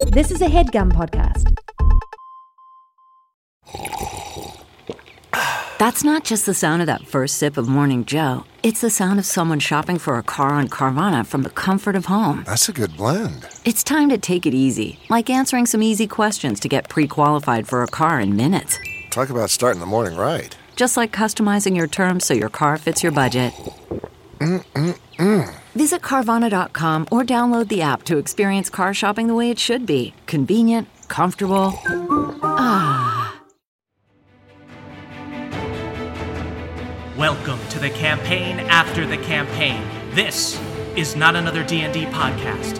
This is a HeadGum podcast. That's not just the sound of that first sip of Morning Joe. It's the sound of someone shopping for a car on Carvana from the comfort of home. That's a good blend. It's time to take it easy, like answering some easy questions to get pre-qualified for a car in minutes. Talk about starting the morning right. Just like customizing your terms so your car fits your budget. Visit Carvana.com or download the app to experience car shopping the way it should be. Convenient, comfortable. Welcome to the campaign after the campaign. This is not another D&D podcast.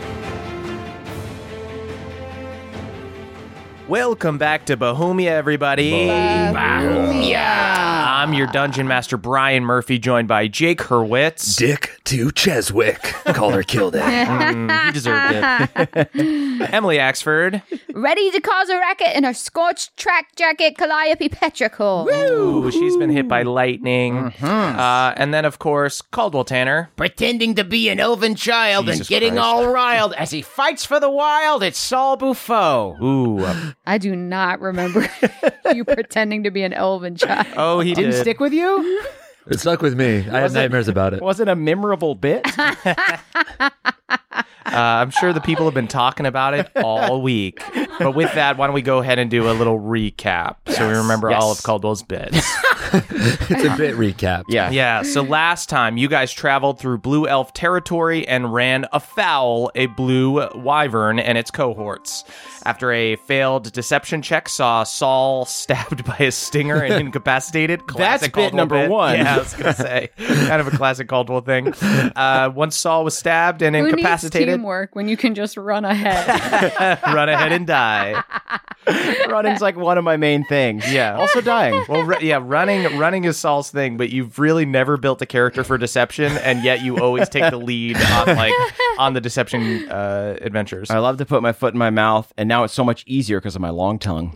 Welcome back to Bohemia, everybody. Bohemia. I'm your Dungeon Master, Brian Murphy, joined by Jake Hurwitz. Dick to Cheswick. Calder killed it. He deserved it. Emily Axford. Ready to cause a racket in her scorched track jacket, Calliope Petrichor. Ooh, she's been hit by lightning. And then, of course, Caldwell Tanner. Pretending to be an elven child Jesus and getting Christ. all riled as he fights for the wild. It's Saul Buffo. Ooh. I do not remember you pretending to be an elven child. Oh, he Didn't did. stick with you? It stuck with me. I had nightmares about it. Was it a memorable bit? I'm sure the people have been talking about it all week. But with that, why don't we go ahead and do a little recap so we remember all of Caldwell's bits. It's a bit recap. Yeah, so last time you guys traveled through Blue Elf territory and ran afoul a blue wyvern and its cohorts. After a failed deception check, saw Saul stabbed by a stinger and incapacitated. That's Classic bit Caldwell number bit. one. Yeah, I was going to say. Kind of a classic Caldwell thing. Once Saul was stabbed and Who needs incapacitated, teamwork when you can just run ahead? run ahead and die. Running's like one of my main things. Yeah. Also dying. Well, running is Saul's thing, but you've really never built a character for deception, and yet you always take the lead on the deception adventures. I love to put my foot in my mouth, and now it's so much easier because of my long tongue.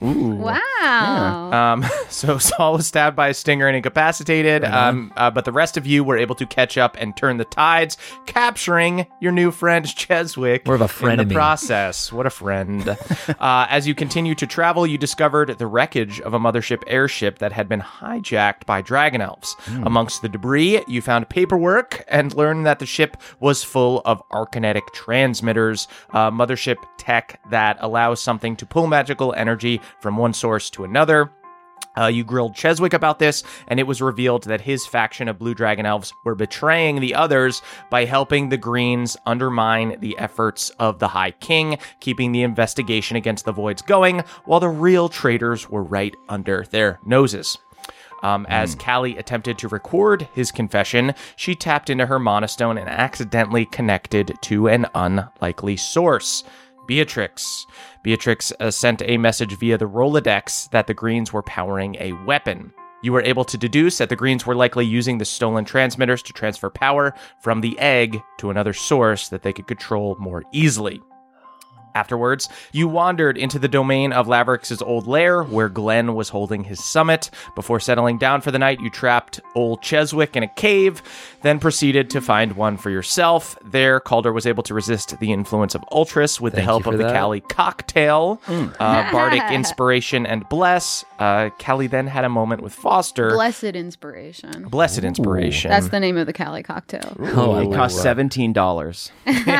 Wow. So Saul was stabbed by a stinger and incapacitated, but the rest of you were able to catch up and turn the tides, capturing your new friend Cheswick. More of a in the frenemy. process. What a friend. As you continue to travel, you discovered the wreckage of a mothership airship that had been hijacked by dragon elves. Amongst the debris, you found paperwork and learned that the ship was full of arcanetic transmitters, mothership tech that allows something to pull magical energy from one source to another. You grilled Cheswick about this, and it was revealed that his faction of Blue Dragon Elves were betraying the others by helping the Greens undermine the efforts of the High King, keeping the investigation against the Voids going, while the real traitors were right under their noses. As Callie attempted to record his confession, she tapped into her Monostone and accidentally connected to an unlikely source. Beatrix. Beatrix sent a message via the Rolodex that the Greens were powering a weapon. You were able to deduce that the Greens were likely using the stolen transmitters to transfer power from the egg to another source that they could control more easily. Afterwards, you wandered into the domain of Lavrix's old lair, where Glenn was holding his summit. Before settling down for the night, you trapped old Cheswick in a cave, then proceeded to find one for yourself. There, Calder was able to resist the influence of Ultras with the Thank help you of for the that. Callie cocktail, Bardic Inspiration, and Bless. Callie then had a moment with Foster. Blessed Inspiration. Blessed Inspiration. That's the name of the Cali cocktail. Oh, I It costs love $17.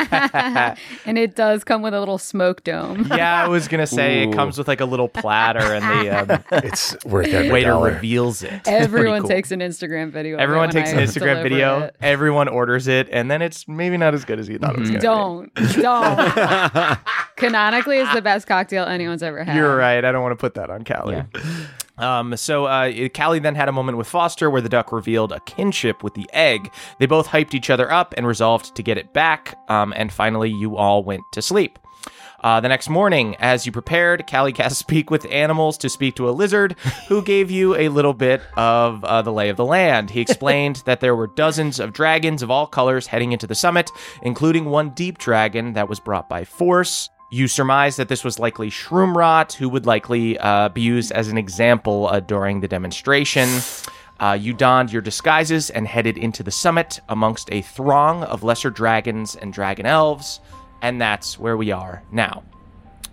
And it does come with a little smoke dome. Yeah, I was going to say it comes with like a little platter and the It's worth every waiter dollar. Everyone reveals it. It's pretty cool. takes an Instagram video. of it Everyone when takes an I Instagram deliver video. it. Everyone orders it, and then it's maybe not as good as you thought it was going to be. Don't. Canonically, it's the best cocktail anyone's ever had. You're right. I don't want to put that on Callie. So Callie then had a moment with Foster where the duck revealed a kinship with the egg. They both hyped each other up and resolved to get it back. And finally, you all went to sleep. The next morning, as you prepared, Callie cast Speak with Animals to speak to a lizard who gave you a little bit of the lay of the land. He explained that there were dozens of dragons of all colors heading into the summit, including one deep dragon that was brought by force. You surmised that this was likely Shroomrot, who would likely be used as an example during the demonstration. You donned your disguises and headed into the summit amongst a throng of lesser dragons and dragon elves. And that's where we are now.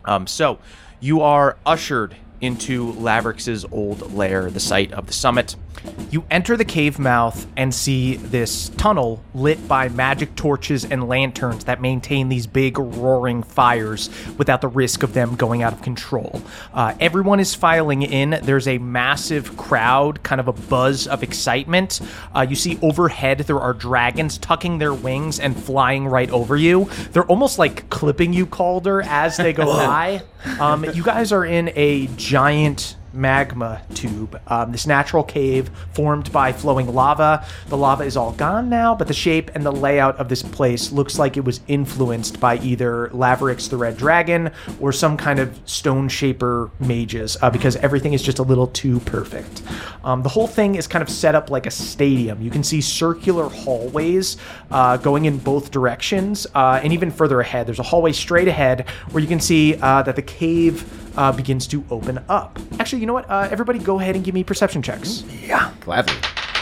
So you are ushered into Lavrix's old lair, the site of the summit. You enter the cave mouth and see this tunnel lit by magic torches and lanterns that maintain these big roaring fires without the risk of them going out of control. Everyone is filing in. There's a massive crowd, kind of a buzz of excitement. You see overhead there are dragons tucking their wings and flying right over you. They're almost like clipping you, Calder, as they go by. You guys are in a giant magma tube, this natural cave formed by flowing lava. The lava is all gone now, but the shape and the layout of this place looks like it was influenced by either Lavrix the Red Dragon or some kind of stone shaper mages, because everything is just a little too perfect. The whole thing is kind of set up like a stadium. You can see circular hallways going in both directions, and even further ahead, there's a hallway straight ahead where you can see that the cave begins to open up. Actually, you know what? Everybody go ahead and give me perception checks. Yeah. Gladly.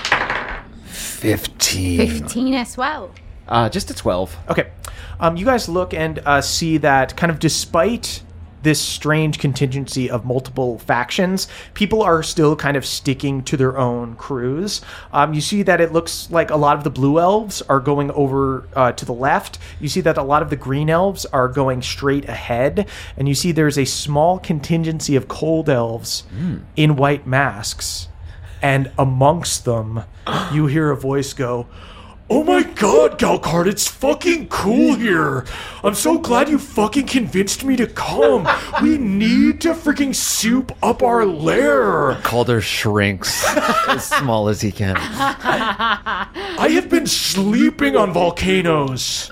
15. 15 as well. Just a 12. Okay. You guys look and see that kind of despite this strange contingency of multiple factions, people are still kind of sticking to their own crews. You see that it looks like a lot of the blue elves are going over to the left. You see that a lot of the green elves are going straight ahead. And you see there's a small contingency of cold elves in white masks. And amongst them, you hear a voice go, "Oh my god, Galcard, it's fucking cool here. I'm so glad you fucking convinced me to come. We need to freaking soup up our lair. Calder shrinks as small as he can. I have been sleeping on volcanoes."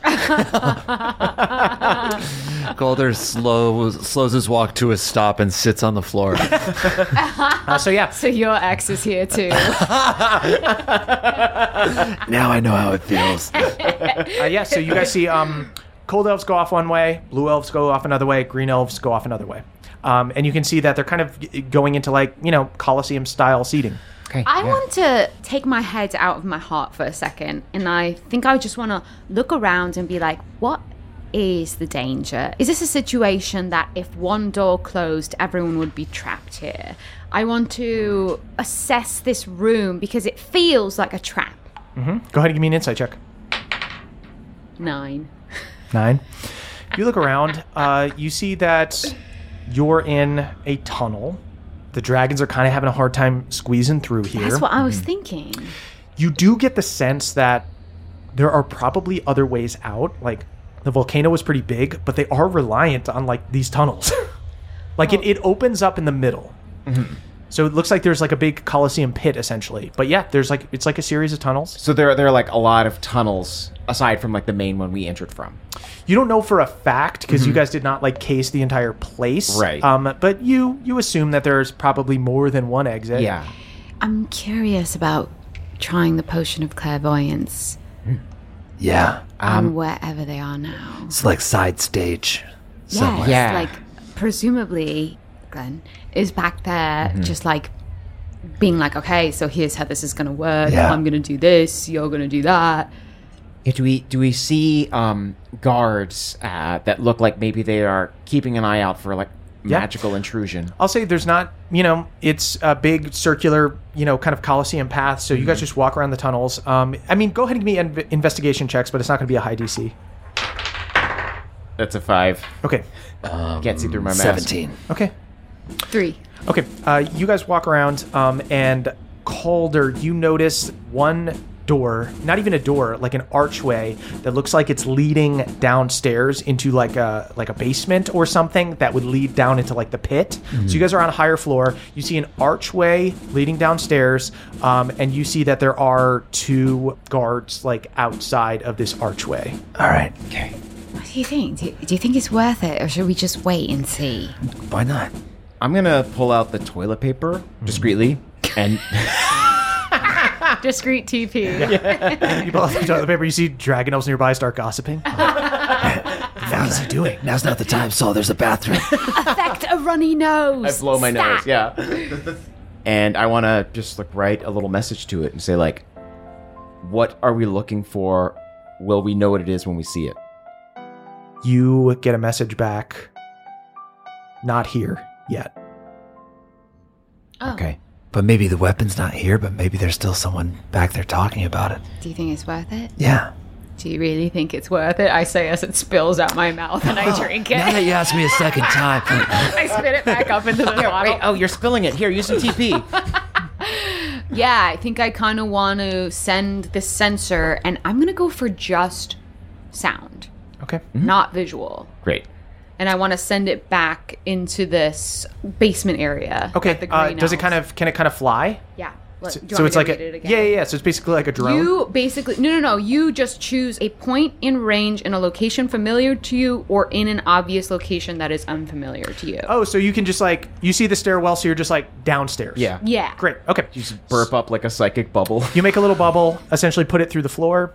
Calder slows his walk to a stop and sits on the floor. So yeah. So your ex is here too. Now I know how it feels. So you guys see cold elves go off one way, blue elves go off another way, green elves go off another way. And you can see that they're kind of going into Colosseum-style seating. Okay. I want to take my head out of my heart for a second, and I think I just want to look around and be like, what is the danger? Is this a situation that if one door closed, everyone would be trapped here? I want to assess this room because it feels like a trap. Mm-hmm. Go ahead and give me an insight check. 9. 9. You look around, you see that you're in a tunnel. The dragons are kind of having a hard time squeezing through here. That's what I was thinking. You do get the sense that there are probably other ways out. Like, the volcano was pretty big, but they are reliant on, these tunnels. It opens up in the middle. Mm-hmm. So it looks like there's, a big Colosseum pit, essentially. But yeah, there's, it's like a series of tunnels. So there are, a lot of tunnels, aside from, the main one we entered from. You don't know for a fact, because you guys did not, case the entire place. Right. But you assume that there's probably more than one exit. Yeah. I'm curious about trying the potion of clairvoyance. Yeah. On wherever they are now. It's like side stage. Yes, Yeah. Presumably, Glenn is back there just being okay, so here's how this is going to work. Yeah. I'm going to do this, you're going to do that. Yeah, do we see guards that look like maybe they are keeping an eye out for magical intrusion? I'll say there's not, it's a big circular, kind of Colosseum path, so you guys just walk around the tunnels. Go ahead and give me investigation checks, but it's not going to be a high DC. That's a 5. Okay. Can't see through my mask. 17. Okay. 3. Okay. You guys walk around, and Calder, you notice one door, not even a door, an archway that looks like it's leading downstairs into a basement or something that would lead down into the pit. So you guys are on a higher floor. You see an archway leading downstairs, and you see that there are 2 guards outside of this archway. All right. Okay. What do you think? Do you think it's worth it, or should we just wait and see? Why not? I'm going to pull out the toilet paper discreetly and... Discreet TP. You pull out the toilet paper, you see dragon elves nearby start gossiping. What is he doing? Now's not the time, Saul. There's a bathroom. Affect a runny nose. I blow my Stat. nose, yeah. And I want to just write a little message to it and say what are we looking for? Will we know what it is when we see it? You get a message back. not here yet. Okay. But maybe the weapon's not here, but maybe there's still someone back there talking about it. Do you think it's worth it? Yeah. Do you really think it's worth it? I say as it spills out my mouth and I drink it. Now that you asked me a second time. I spit it back up into the bottle. Wait, oh, you're spilling it. Here, use some TP. Yeah, I think I kind of want to send this sensor, and I'm going to go for just sound, Okay. not visual. Great. And I want to send it back into this basement area. Okay. with the green Does it elves. can it kind of fly? Yeah. Do you So want it's me to like read it again? yeah. So it's basically like a drone. You basically no. You just choose a point in range in a location familiar to you, or in an obvious location that is unfamiliar to you. Oh, so you can just like you see the stairwell, so you're just like downstairs. Yeah. Yeah. Great. Okay. You just burp up like a psychic bubble. You make a little bubble, essentially put it through the floor,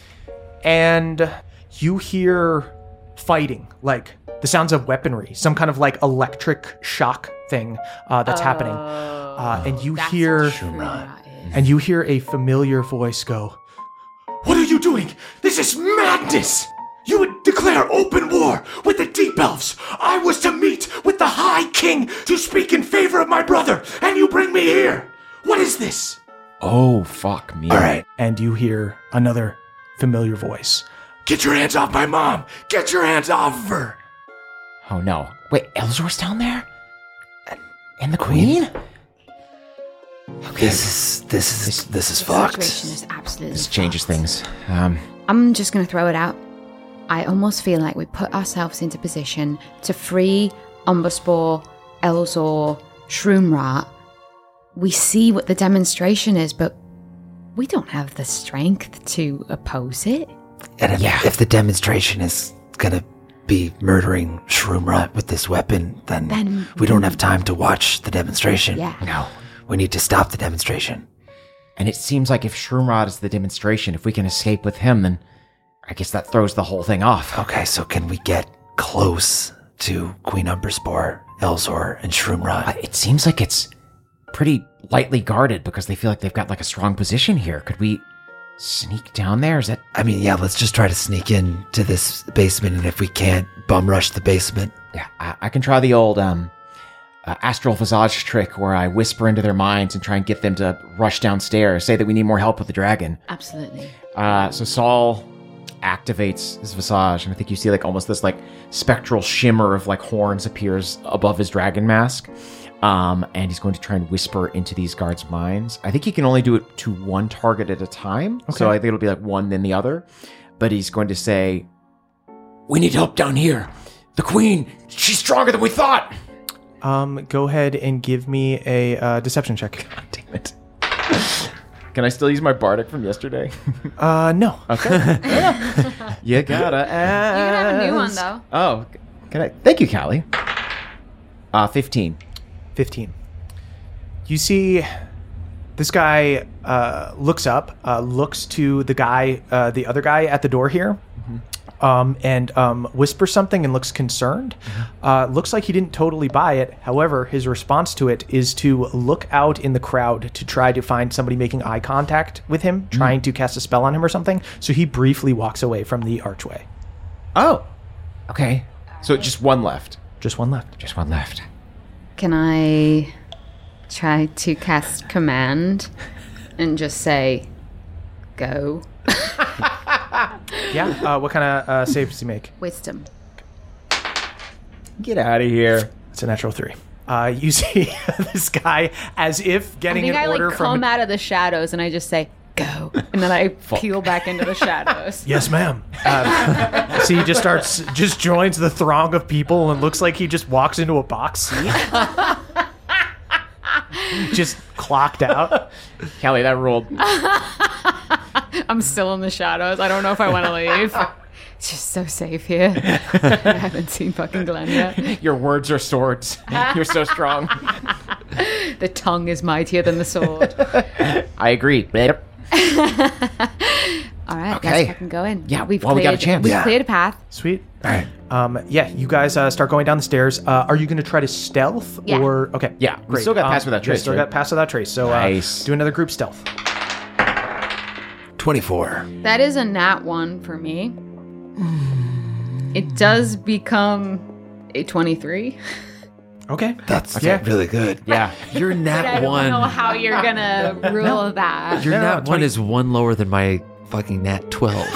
and you hear fighting, like the sounds of weaponry, some kind of like electric shock thing that's happening. And you That's hear what Shroomra is. and you hear a familiar voice go, "What are you doing? This is madness! You would declare open war with the Deep Elves. I was to meet with the High King to speak in favor of my brother, and you bring me here. What is this?" Oh, fuck me. All right. And you hear another familiar voice. "Get your hands off my mom! Get your hands off of her!" Oh, no. Wait, Elzor's down there? And the Queen? Okay. This is The fucked. situation is absolutely This changes fucked. things. I'm just going to throw it out. I almost feel like we put ourselves into position to free Umberspore, Elzor, Shroomrat. We see what the demonstration is, but we don't have the strength to oppose it. And if the demonstration is gonna be murdering Shroomrat with this weapon, then we don't have time to watch the demonstration. Yeah. No. We need to stop the demonstration. And it seems like if Shroomrat is the demonstration, if we can escape with him, then I guess that throws the whole thing off. Okay, so can we get close to Queen Umberspore, Elzor, and Shroomrat? It seems like it's pretty lightly guarded because they feel like they've got like a strong position here. Could we sneak down there? Is that... I mean, yeah, let's just try to sneak into this basement, and if we can't, bum rush the basement. Yeah, I can try the old astral visage trick where I whisper into their minds and try and get them to rush downstairs, say that we need more help with the dragon. Absolutely. So Saul activates his visage, and I think you see like almost this like spectral shimmer of like horns appears above his dragon mask. And he's going to try and whisper into these guards' minds. I think he can only do it to one target at a time. Okay. So I think it'll be like one, then the other. But he's going to say, "We need help down here. The Queen, she's stronger than we thought." Go ahead and give me a deception check. God damn it. Can I still use my bardic from yesterday? No. Okay. You gotta ask. You can have a new one, though. Oh, can I? Thank you, Callie. 15. 15. You see this guy looks up, looks to the guy, the other guy at the door here, and whispers something and looks concerned. Looks like he didn't totally buy it. However, his response to it is to look out in the crowd to try to find somebody making eye contact with him, trying to cast a spell on him or something. So he briefly walks away from the archway. Oh, okay. So just one left. Just one left. Just one left. Can I try to cast command and just say, go? Yeah. What kind of save does he make? Wisdom. Get out of here. It's a natural 3. You see this guy as if getting an order from... come out of the shadows and I just say, go. And then I peel back into the shadows. Yes, ma'am. So he just joins the throng of people and looks like he just walks into a box seat. Just clocked out. Callie, that ruled. I'm still in the shadows. I don't know if I want to leave. It's just so safe here. I haven't seen fucking Glenn yet. Your words are swords. You're so strong. The tongue is mightier than the sword. I agree. All right, Okay. let's fucking go in. Yeah, we got a chance. We've Yeah. cleared a path. Sweet. All right. Yeah, you guys start going down the stairs. Are you going to try to stealth Yeah. or... Okay. Yeah, we still got pass without trace, Still right? got pass without trace. So Nice. do another group stealth. 24. That is a nat 1 for me. It does become a 23. Okay. That's really good. Yeah. Your But I nat don't one. know how you're gonna rule that. Your nat one is one lower than my fucking nat 12.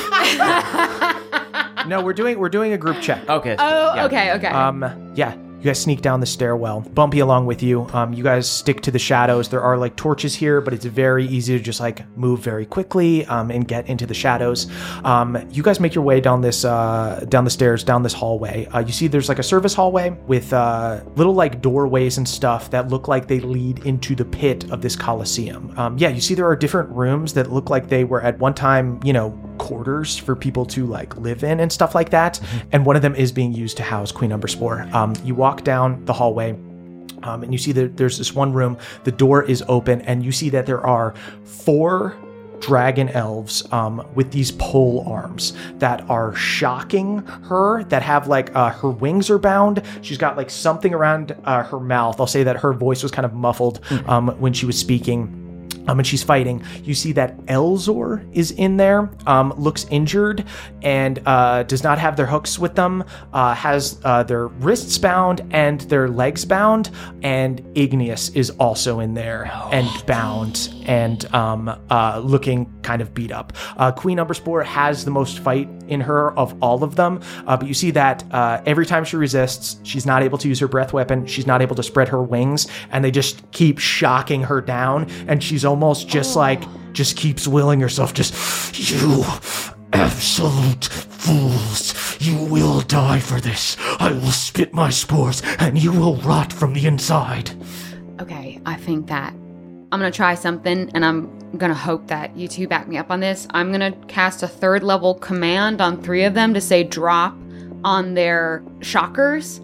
No, we're doing a group check. Okay. Oh, yeah. okay. Yeah, you guys sneak down the stairwell. Bumpy along with you. You guys stick to the shadows. There are like torches here, but it's very easy to just like move very quickly and get into the shadows. You guys make your way down this down the stairs, down this hallway. You see there's like a service hallway with little like doorways and stuff that look like they lead into the pit of this Colosseum. You see there are different rooms that look like they were at one time, quarters for people to like live in and stuff like that. And one of them is being used to house Queen Umberspore. You walk down the hallway and you see that there's this one room, the door is open, and you see that there are 4 dragon elves with these pole arms that are shocking her, that have like her wings are bound. She's got like something around her mouth. I'll say that her voice was kind of muffled when she was speaking. And she's fighting. You see that Elzor is in there, looks injured, and does not have their hooks with them, has their wrists bound and their legs bound, and Igneous is also in there and bound and looking kind of beat up. Queen Umberspore has the most fight in her of all of them, but you see that every time she resists, she's not able to use her breath weapon, she's not able to spread her wings, and they just keep shocking her down, and she's almost just keeps willing herself, you absolute fools, you will die for this. I will spit my spores and you will rot from the inside. Okay, I think that I'm gonna try something, and I'm gonna hope that you two back me up on this. I'm gonna cast a 3rd level command on 3 of them to say drop on their shockers.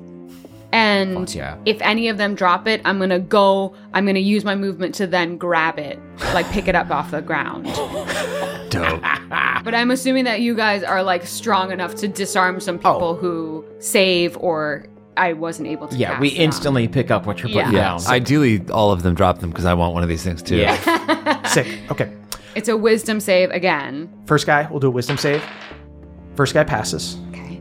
And if any of them drop it, I'm gonna use my movement to then grab it, like pick it up off the ground. Dope. But I'm assuming that you guys are like strong enough to disarm some people who save, or I wasn't able to cast we them. instantly pick up what you're putting down. Ideally, all of them drop them because I want one of these things too. Yeah. Sick. Okay. It's a wisdom save again. First guy will do a wisdom save. First guy passes. Okay.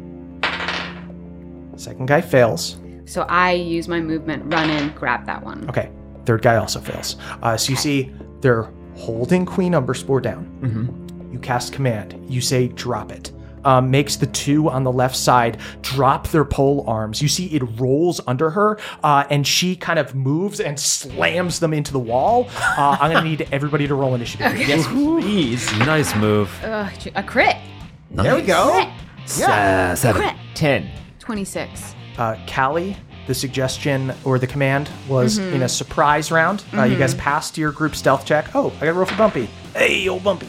Second guy fails. So I use my movement, run in, grab that one. Okay. Third guy also fails. So you see they're holding Queen Umberspore down. Mm-hmm. You cast command. You say drop it. Makes the 2 on the left side drop their pole arms. You see it rolls under her, and she kind of moves and slams them into the wall. I'm going to need everybody to roll initiative. Okay. Yes, please. Nice move. A crit. There we go. Crit. Yeah. 7. Crit. 10. 26. Callie, the suggestion or the command was in a surprise round. You guys passed your group stealth check. Oh, I got to roll for Bumpy. Hey, old Bumpy.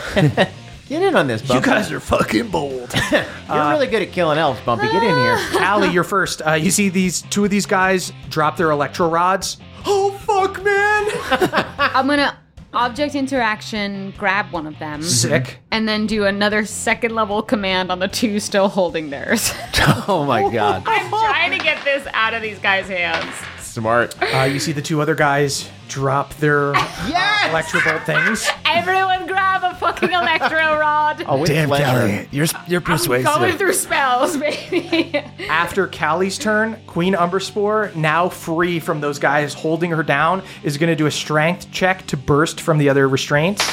Get in on this, Bumpy. You guys are fucking bold. You're really good at killing elves, Bumpy. Get in here. Callie, you're first. You see 2 of these guys drop their electro rods. Oh, fuck, man. I'm gonna object interaction, grab one of them. Sick. And then do another 2nd level command on the 2 still holding theirs. Oh my god. I'm trying to get this out of these guys' hands. Smart. You see the 2 other guys drop their electro bolt things. Everyone grab a fucking electro rod. Oh, with Damn, pleasure. Callie, you're persuasive. Going through spells, baby. After Callie's turn, Queen Umberspore, now free from those guys holding her down, is going to do a strength check to burst from the other restraints.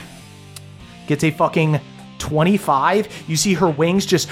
Gets a fucking 25. You see her wings just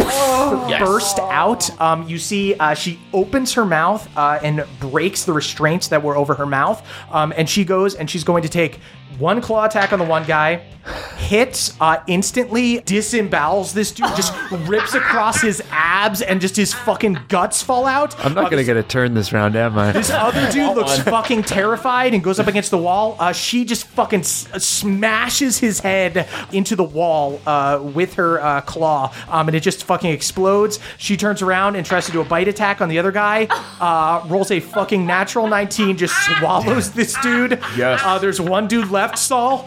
burst out. You see she opens her mouth and breaks the restraints that were over her mouth. And she goes and she's going to take 1 claw attack on the one guy, hits, instantly disembowels this dude, just rips across his abs and just his fucking guts fall out. I'm not going to get a turn this round, am I? This other dude looks fucking terrified and goes up against the wall. She just fucking smashes his head into the wall with her claw, and it just fucking explodes. She turns around and tries to do a bite attack on the other guy. Rolls a fucking natural 19, just swallows this dude. Yes. There's one dude left, Saul.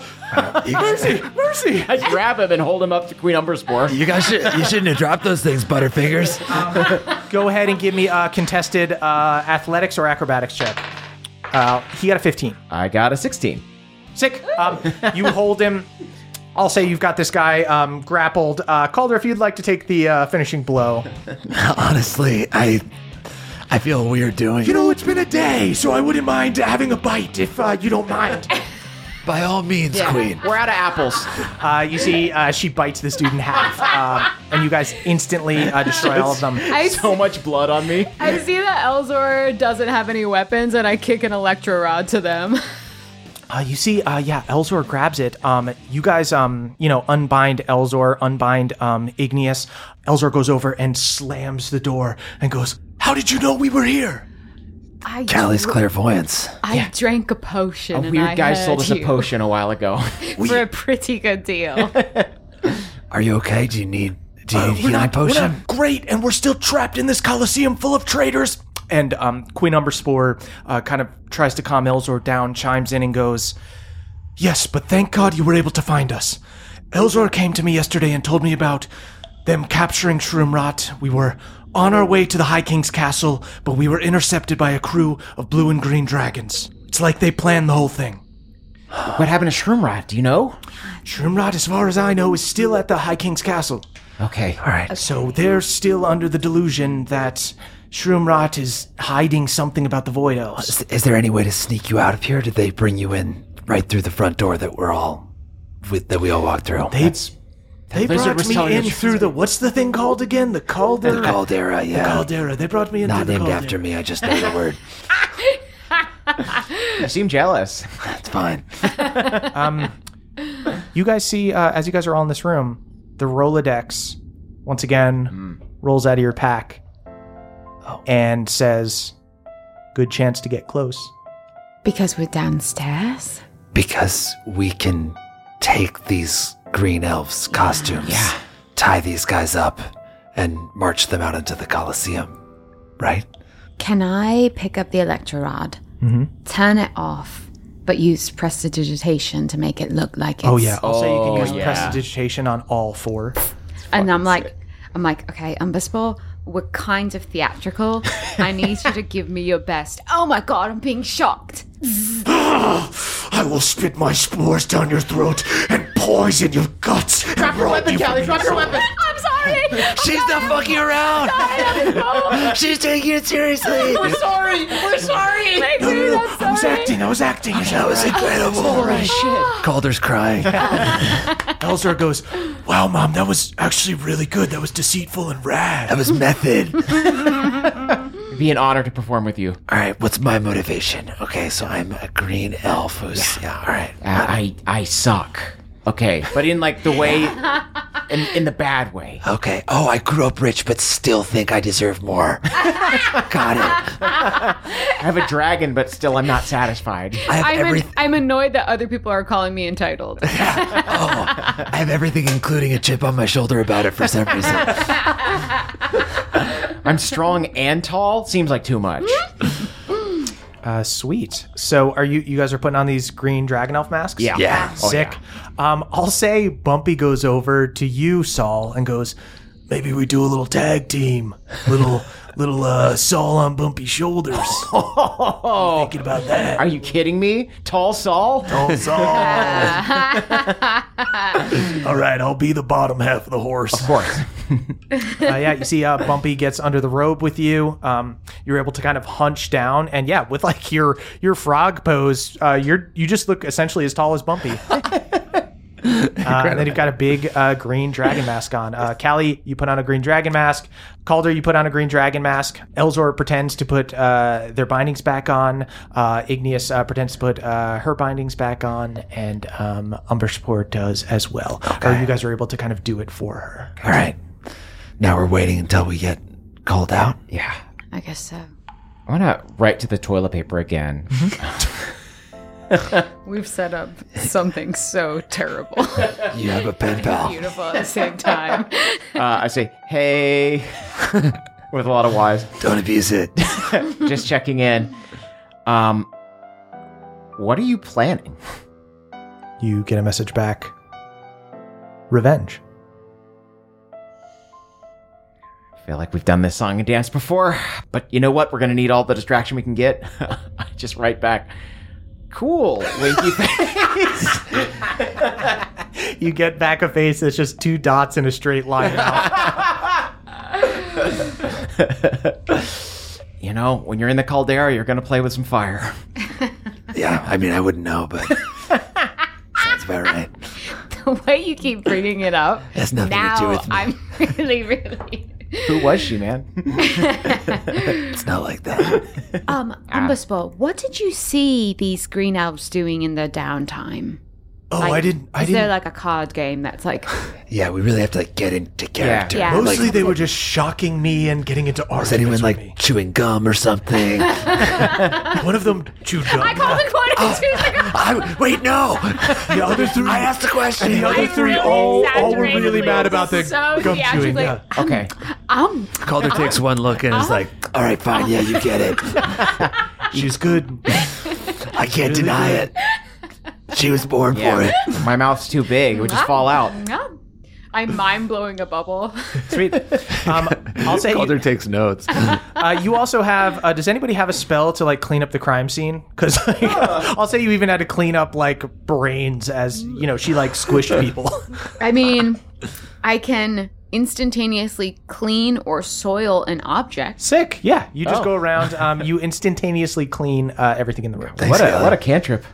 Mercy! I grab him and hold him up to Queen Umberspore. You guys shouldn't have dropped those things, Butterfingers. Go ahead and give me a contested athletics or acrobatics check. He got a 15. I got a 16. Sick. You hold him. I'll say you've got this guy grappled. Calder, if you'd like to take the finishing blow. Honestly, I I feel weird doing You know, it's been a day, so I wouldn't mind having a bite if you don't mind. By all means, Queen. We're out of apples. You see, she bites this dude in half, and you guys instantly destroy all of them. So much blood on me. I see that Elzor doesn't have any weapons, and I kick an electro rod to them. You see, Elzor grabs it. You guys, unbind Elzor, unbind Igneous. Elzor goes over and slams the door and goes, "How did you know we were here?" Callie's clairvoyance. I drank a potion. A and weird I guy heard sold us a you potion a while ago. for a pretty good deal. Are you okay? Do you need We're healing not potion? great, and we're still trapped in this Colosseum full of traitors. And Queen Umberspore kind of tries to calm Elzor down, chimes in and goes, "Yes, but thank God you were able to find us. Elzor came to me yesterday and told me about them capturing Shroomrot. We were on our way to the High King's castle, but we were intercepted by a crew of blue and green dragons. It's like they planned the whole thing. What happened to Shroomrot? Do you know? Shroomrot, as far as I know, is still at the High King's castle. Okay. All right. So they're still under the delusion that Shroomrot is hiding something about the Void Elves. Is there any way to sneak you out of here? Did they bring you in right through the front door that we all walked through? They lizard brought was me telling in the through the, what's the thing called again? The Caldera? The Caldera, yeah. The Caldera. They brought me in Not through the named Caldera. after me. I just know the word. You seem jealous. That's fine. You guys see, as you guys are all in this room, the Rolodex, once again, rolls out of your pack and says, "Good chance to get close." Because we're downstairs? Because we can take these green elves' costumes, tie these guys up, and march them out into the Colosseum, right? Can I pick up the electro rod, turn it off, but use prestidigitation to make it look like it's... Oh, yeah. I'll say you can use yeah. prestidigitation on all four. And I'm like, okay, Umberspore, we're kind of theatrical. I need you to give me your best. Oh my God, I'm being shocked. I will spit my spores down your throat and poison your guts. Drop your weapon, Callie. Drop your weapon. I'm sorry. She's not fucking around! She's taking it seriously! We're sorry. We're sorry. I was acting. That was incredible! Holy shit. Calder's crying. Elzor goes, "Wow, Mom, that was actually really good. That was deceitful and rad." That was method. It'd be an honor to perform with you. All right, what's my motivation? Okay, so I'm a green elf who's... Yeah, all right. I suck. Okay, but in like the way, in the bad way. Okay. Oh, I grew up rich, but still think I deserve more. Got it. I have a dragon, but still I'm not satisfied. I have everything. I'm annoyed that other people are calling me entitled. I have everything, including a chip on my shoulder about it for some reason. I'm strong and tall. Seems like too much. Sweet. So are you guys are putting on these green dragon elf masks? Yeah. Yeah. Sick. I'll say Bumpy goes over to you, Saul, and goes, "Maybe we do a little tag team. Little Saul on Bumpy's shoulders." Thinking about that. Are you kidding me? Tall Saul? Oh, Saul. All right, I'll be the bottom half of the horse. Of course. You see Bumpy gets under the robe with you. You're able to kind of hunch down, and with like your frog pose, you just look essentially as tall as Bumpy. And then you've got a big green dragon mask on. Callie, you put on a green dragon mask. Calder, you put on a green dragon mask. Elzor pretends to put their bindings back on. Igneous pretends to put her bindings back on. And Umberspore does as well. Okay. Or you guys are able to kind of do it for her. All right. Now we're waiting until we get called out. Yeah. I guess so. I want to write to the toilet paper again. We've set up something so terrible. You have a pen pal. Beautiful at the same time. I say, hey, with a lot of Y's. Don't abuse it. Just checking in. What are you planning? You get a message back. Revenge. I feel like we've done this song and dance before, but you know what? We're going to need all the distraction we can get. I just write back, cool, winky face. You get back a face that's just two dots in a straight line out. you know, when you're in the caldera, you're going to play with some fire. Yeah, I mean, I wouldn't know, but sounds about right. The way you keep bringing it up, Has nothing now to do with me. I'm really... Who was she, man? It's not like that. Umberspore, what did you see these green elves doing in their downtime? Oh, Like, I didn't. Is there like a card game that's like... Yeah, we really have to get into character. Yeah. Mostly Like, they were just shocking me and getting into arguments was anyone with like me. chewing gum or something? One of them chewed gum. I called the corner Wait, no. The other three. I asked the question. And the other three all were really mad about the so gum chewing. theatrically. Yeah. Okay. Calder takes one look and is like, all right, fine. Yeah, you get it. She's good. I can't deny it. She was born for it. My mouth's too big. It would just fall out. I'm mind blowing a bubble. Sweet. I'll say Calder takes notes. you also have. Does anybody have a spell to like clean up the crime scene? Because I'll say you even had to clean up like brains as you know she like squished people. I mean, I can instantaneously clean or soil an object. Sick. Yeah. You just go around. You instantaneously clean everything in the room. What a cantrip.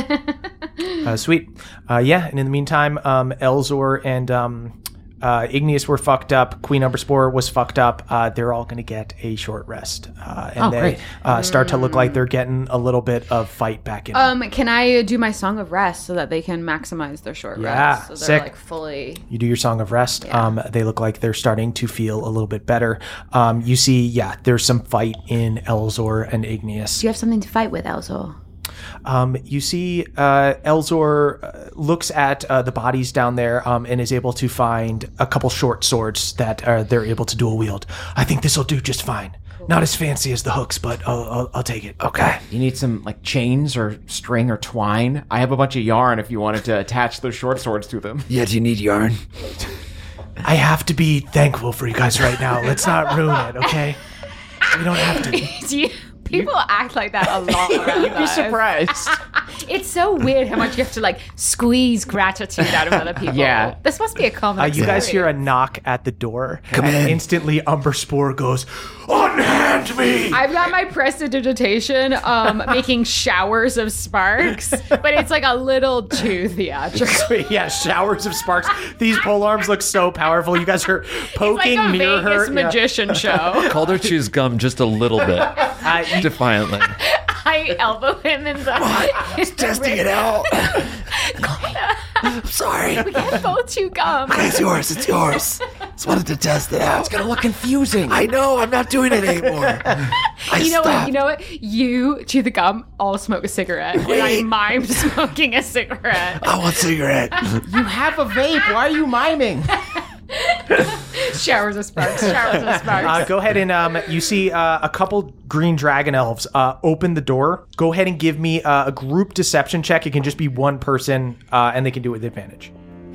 Sweet. Yeah. And in the meantime, Elzor and Igneous were fucked up. Queen Umberspore was fucked up. They're all going to get a short rest. And they start to look like they're getting a little bit of fight back in. Can I do my Song of Rest so that they can maximize their short rest? So they're sick. like fully... You do your Song of Rest. They look like they're starting to feel a little bit better. You see, there's some fight in Elzor and Igneous. Do you have something to fight with, Elzor? You see Elzor looks at the bodies down there and is able to find a couple short swords that they're able to dual wield. I think this will do just fine. Not as fancy as the hooks, but I'll take it. Okay. You need some like chains or string or twine. I have a bunch of yarn if you wanted to attach those short swords to them. Yeah, do you need yarn? I have to be thankful for you guys right now. Let's not ruin it, okay? We don't have to. People act like that a lot around You'd be surprised. It's so weird how much you have to like squeeze gratitude out of other people. Yeah. This must be a common You guys hear a experience. knock at the door, Come and in. instantly Umberspore goes, "Unhand me!" I've got my prestidigitation making showers of sparks, but it's like a little too theatrical. Yeah, showers of sparks. These pole arms look so powerful. You guys are It's poking like a near Vegas her. magician show. Calder chews gum just a little bit, defiantly. I elbow him in the... Testing it out. I'm sorry. We can't both chew gum. It's yours. It's yours. Just wanted to test it out. It's Gonna look confusing. I know. I'm not doing it anymore. You know what? You chew the gum, I'll smoke a cigarette. And I Wait. mime smoking a cigarette. I want cigarette. You have a vape. Why are you miming? Showers of sparks. Showers of sparks. Go ahead and you see a couple green dragon elves open the door. Go ahead and give me a group deception check. It can just be one person, and they can do it with advantage.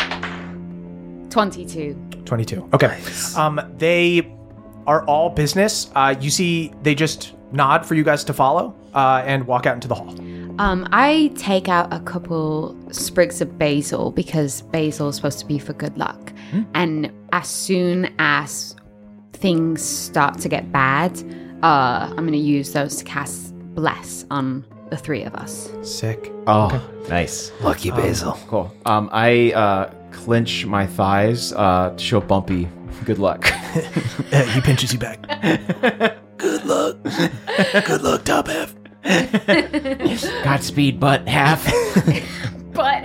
22. 22. Okay. They are all business. You see, they just nod for you guys to follow and walk out into the hall. I take out a couple sprigs of basil because basil is supposed to be for good luck. And as soon as things start to get bad, I'm going to use those to cast Bless on the three of us. Sick. Oh, nice. Lucky basil. Cool. I clench my thighs to show Bumpy good luck. He pinches you back. Good luck. Good luck, top half. Godspeed, butt half. Butt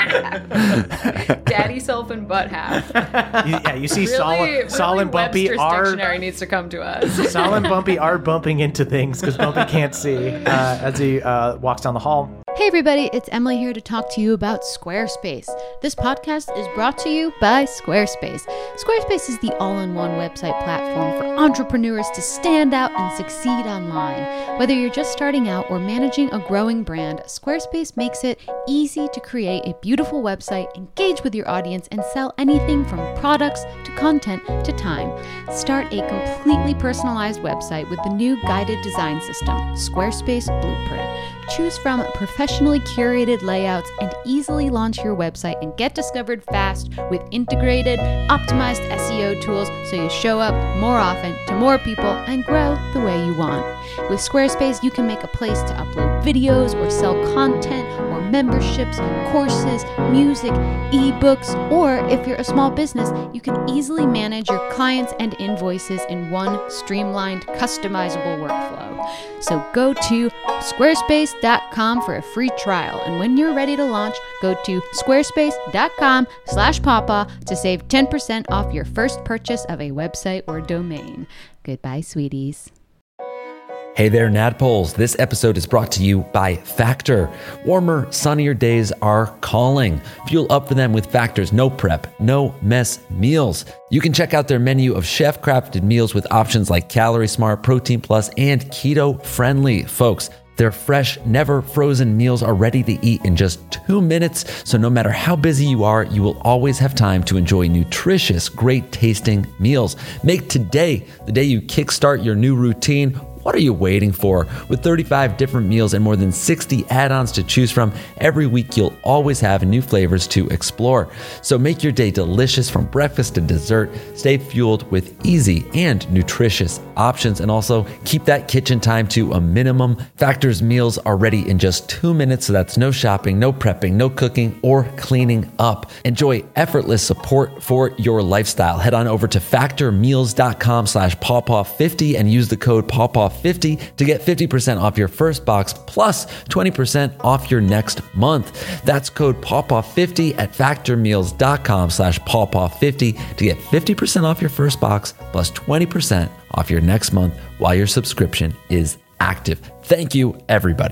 Daddy self and butt half. You see Sol and Bumpy Webster's are... dictionary needs to come to us. Sol and Bumpy are bumping into things because Bumpy can't see as he walks down the hall. Hey everybody, it's Emily here to talk to you about Squarespace. This podcast is brought to you by Squarespace. Squarespace is the all-in-one website platform for entrepreneurs to stand out and succeed online. Whether you're just starting out or managing a growing brand, Squarespace makes it easy to create a beautiful website, engage with your audience, and sell anything from products to content to time. Start a completely personalized website with the new guided design system, Squarespace Blueprint. Choose from professionally curated layouts and easily launch your website and get discovered fast with integrated, optimized SEO tools so you show up more often to more people and grow the way you want. With Squarespace, you can make a place to upload videos or sell content or memberships, courses, music, ebooks, or if you're a small business, you can easily manage your clients and invoices in one streamlined, customizable workflow. So go to squarespace.com for a free trial. And when you're ready to launch, go to squarespace.com/pawpaw to save 10% off your first purchase of a website or domain. Goodbye, sweeties. Hey there, Nadpoles. This episode is brought to you by Factor. Warmer, sunnier days are calling. Fuel up for them with Factor's no prep, no mess meals. You can check out their menu of chef-crafted meals with options like Calorie Smart, Protein Plus, and Keto Friendly. Folks, their fresh, never frozen meals are ready to eat in just 2 minutes. So no matter how busy you are, you will always have time to enjoy nutritious, great tasting meals. Make today the day you kickstart your new routine. What are you waiting for? With 35 different meals and more than 60 add-ons to choose from, every week you'll always have new flavors to explore. So make your day delicious from breakfast to dessert. Stay fueled with easy and nutritious options, and also keep that kitchen time to a minimum. Factor's meals are ready in just 2 minutes, so that's no shopping, no prepping, no cooking, or cleaning up. Enjoy effortless support for your lifestyle. Head on over to factormeals.com/pawpaw50 and use the code pawpaw50 to get 50% off your first box plus 20% off your next month. That's code pawpaw50 at factormeals.com/pawpaw50 to get 50% off your first box plus 20% off your next month while your subscription is active. Thank you, everybody.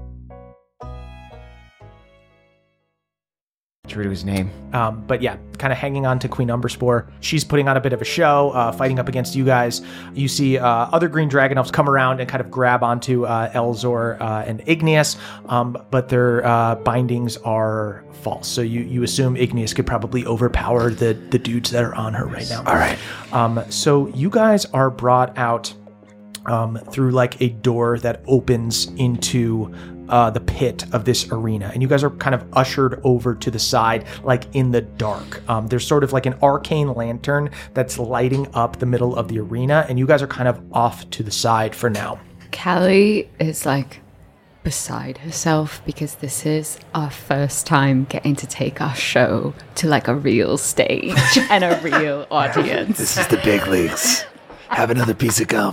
True to his name. But yeah, kind of hanging on to Queen Umberspore. She's putting on a bit of a show, fighting up against you guys. You see other green dragon elves come around and kind of grab onto Elzor and Igneous, but their bindings are false. So you assume Igneous could probably overpower the dudes that are on her right now. All right. So you guys are brought out through like a door that opens into the pit of this arena, and you guys are kind of ushered over to the side, like in the dark. There's sort of like an arcane lantern that's lighting up the middle of the arena, and you guys are kind of off to the side for now. Callie is like beside herself because this is our first time getting to take our show to like a real stage and a real audience. This is the big leagues. Have another piece of gum.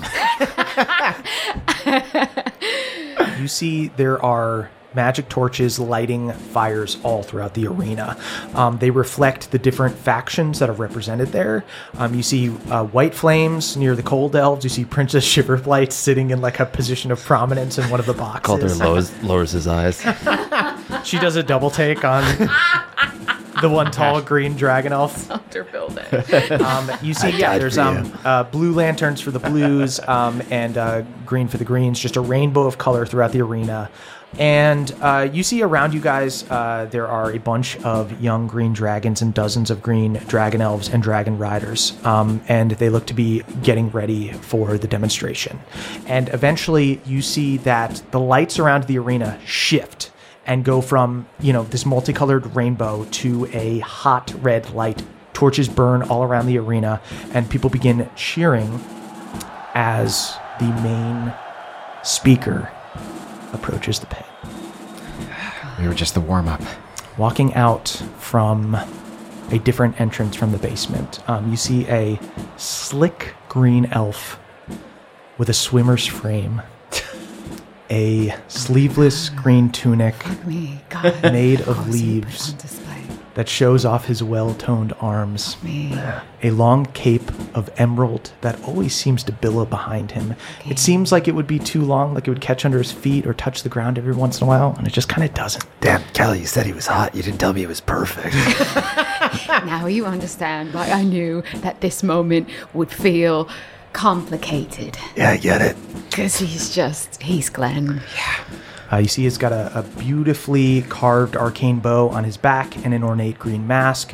You see there are magic torches lighting fires all throughout the arena. They reflect the different factions that are represented there. You see white flames near the cold elves. You see Princess Shiverblight sitting in like a position of prominence in one of the boxes. Calder lowers his eyes. She does a double take on the one tall green dragon elf. Underbuilding. You see, there's blue lanterns for the blues and green for the greens, just a rainbow of color throughout the arena. And you see around you guys, there are a bunch of young green dragons and dozens of green dragon elves and dragon riders. And they look to be getting ready for the demonstration. And eventually you see that the lights around the arena shift and go from, this multicolored rainbow to a hot red light. Torches burn all around the arena, and people begin cheering as the main speaker approaches the pit. We were just the warm-up. Walking out from a different entrance from the basement, you see a slick green elf with a swimmer's frame, a sleeveless green tunic made of leaves that shows off his well-toned arms, a long cape of emerald that always seems to billow behind him. It seems like it would be too long, like it would catch under his feet or touch the ground every once in a while, and it just kind of doesn't. Damn, Callie, you said he was hot. You didn't tell me he was perfect. Now you understand why I knew that this moment would feel complicated. Yeah, I get it. Because he's Glenn. Yeah. You see he's got a beautifully carved arcane bow on his back and an ornate green mask.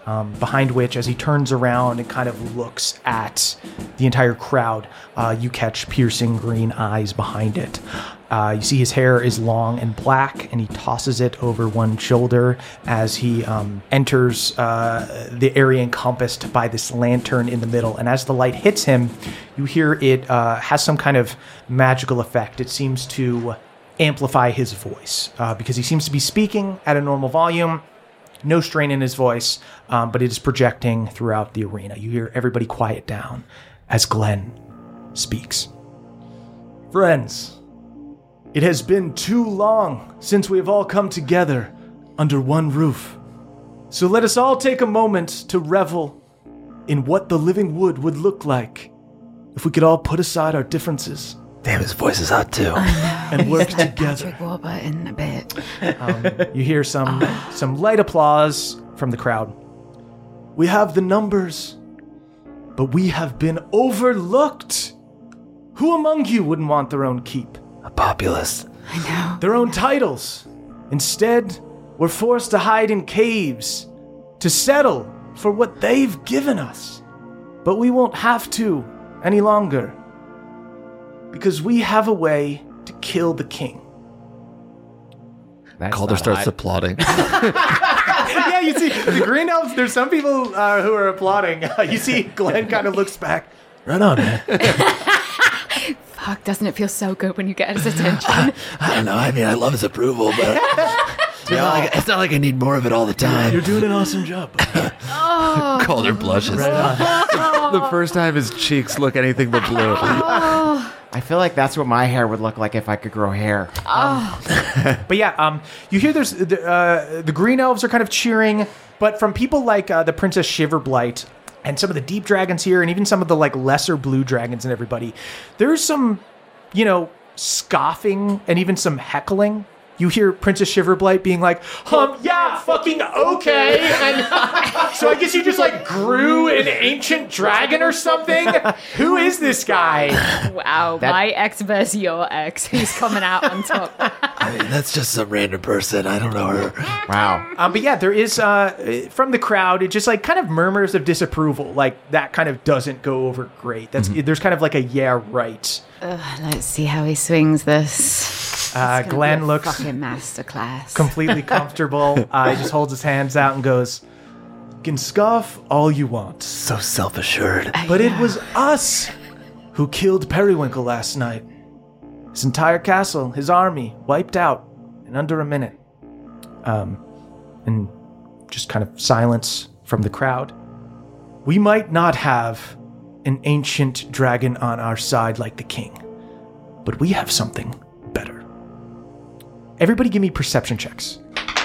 behind which, as he turns around and kind of looks at the entire crowd, you catch piercing green eyes behind it. You see his hair is long and black, and he tosses it over one shoulder as he enters the area encompassed by this lantern in the middle. And as the light hits him, you hear it has some kind of magical effect. It seems to amplify his voice because he seems to be speaking at a normal volume. No strain in his voice, but it is projecting throughout the arena. You hear everybody quiet down as Glenn speaks. Friends, it has been too long since we have all come together under one roof. So let us all take a moment to revel in what the living wood would look like if we could all put aside our differences. Damn, his voice is hot too. And work together. Patrick Warburton a bit. You hear some light applause from the crowd. We have the numbers, but we have been overlooked. Who among you wouldn't want their own keep? A populist. I know. Their own titles. Instead, we're forced to hide in caves, to settle for what they've given us. But we won't have to any longer, because we have a way to kill the king. Calder starts applauding. Yeah, you see, the green elves, there's some people who are applauding. You see Glenn kind of looks back. Right on, man. Fuck, doesn't it feel so good when you get his attention? I don't know. I mean, I love his approval, but it's not like I need more of it all the time. You're doing an awesome job. Calder blushes. The first time his cheeks look anything but blue. I feel like that's what my hair would look like if I could grow hair. But yeah, you hear there's the green elves are kind of cheering, but from people like the Princess Shiverblight and some of the deep dragons here, and even some of the like lesser blue dragons and everybody, there's some, scoffing and even some heckling. You hear Princess Shiverblight being like, yeah, fucking okay. And so I guess you just like grew an ancient dragon or something? Who is this guy? Wow, my ex versus your ex. Who's coming out on top? I mean, that's just some random person. I don't know her. Wow. But yeah, there is, from the crowd, it just like kind of murmurs of disapproval. Like that kind of doesn't go over great. There's kind of like a yeah, right. Let's see how he swings this. Glenn looks fucking masterclass. completely comfortable. He just holds his hands out and goes, "You can scoff all you want, So self-assured. but it was us who killed Periwinkle last night. His entire castle, his army, wiped out in under a minute." And just kind of silence from the crowd. We might not have an ancient dragon on our side like the king, but we have something better. Everybody give me perception checks.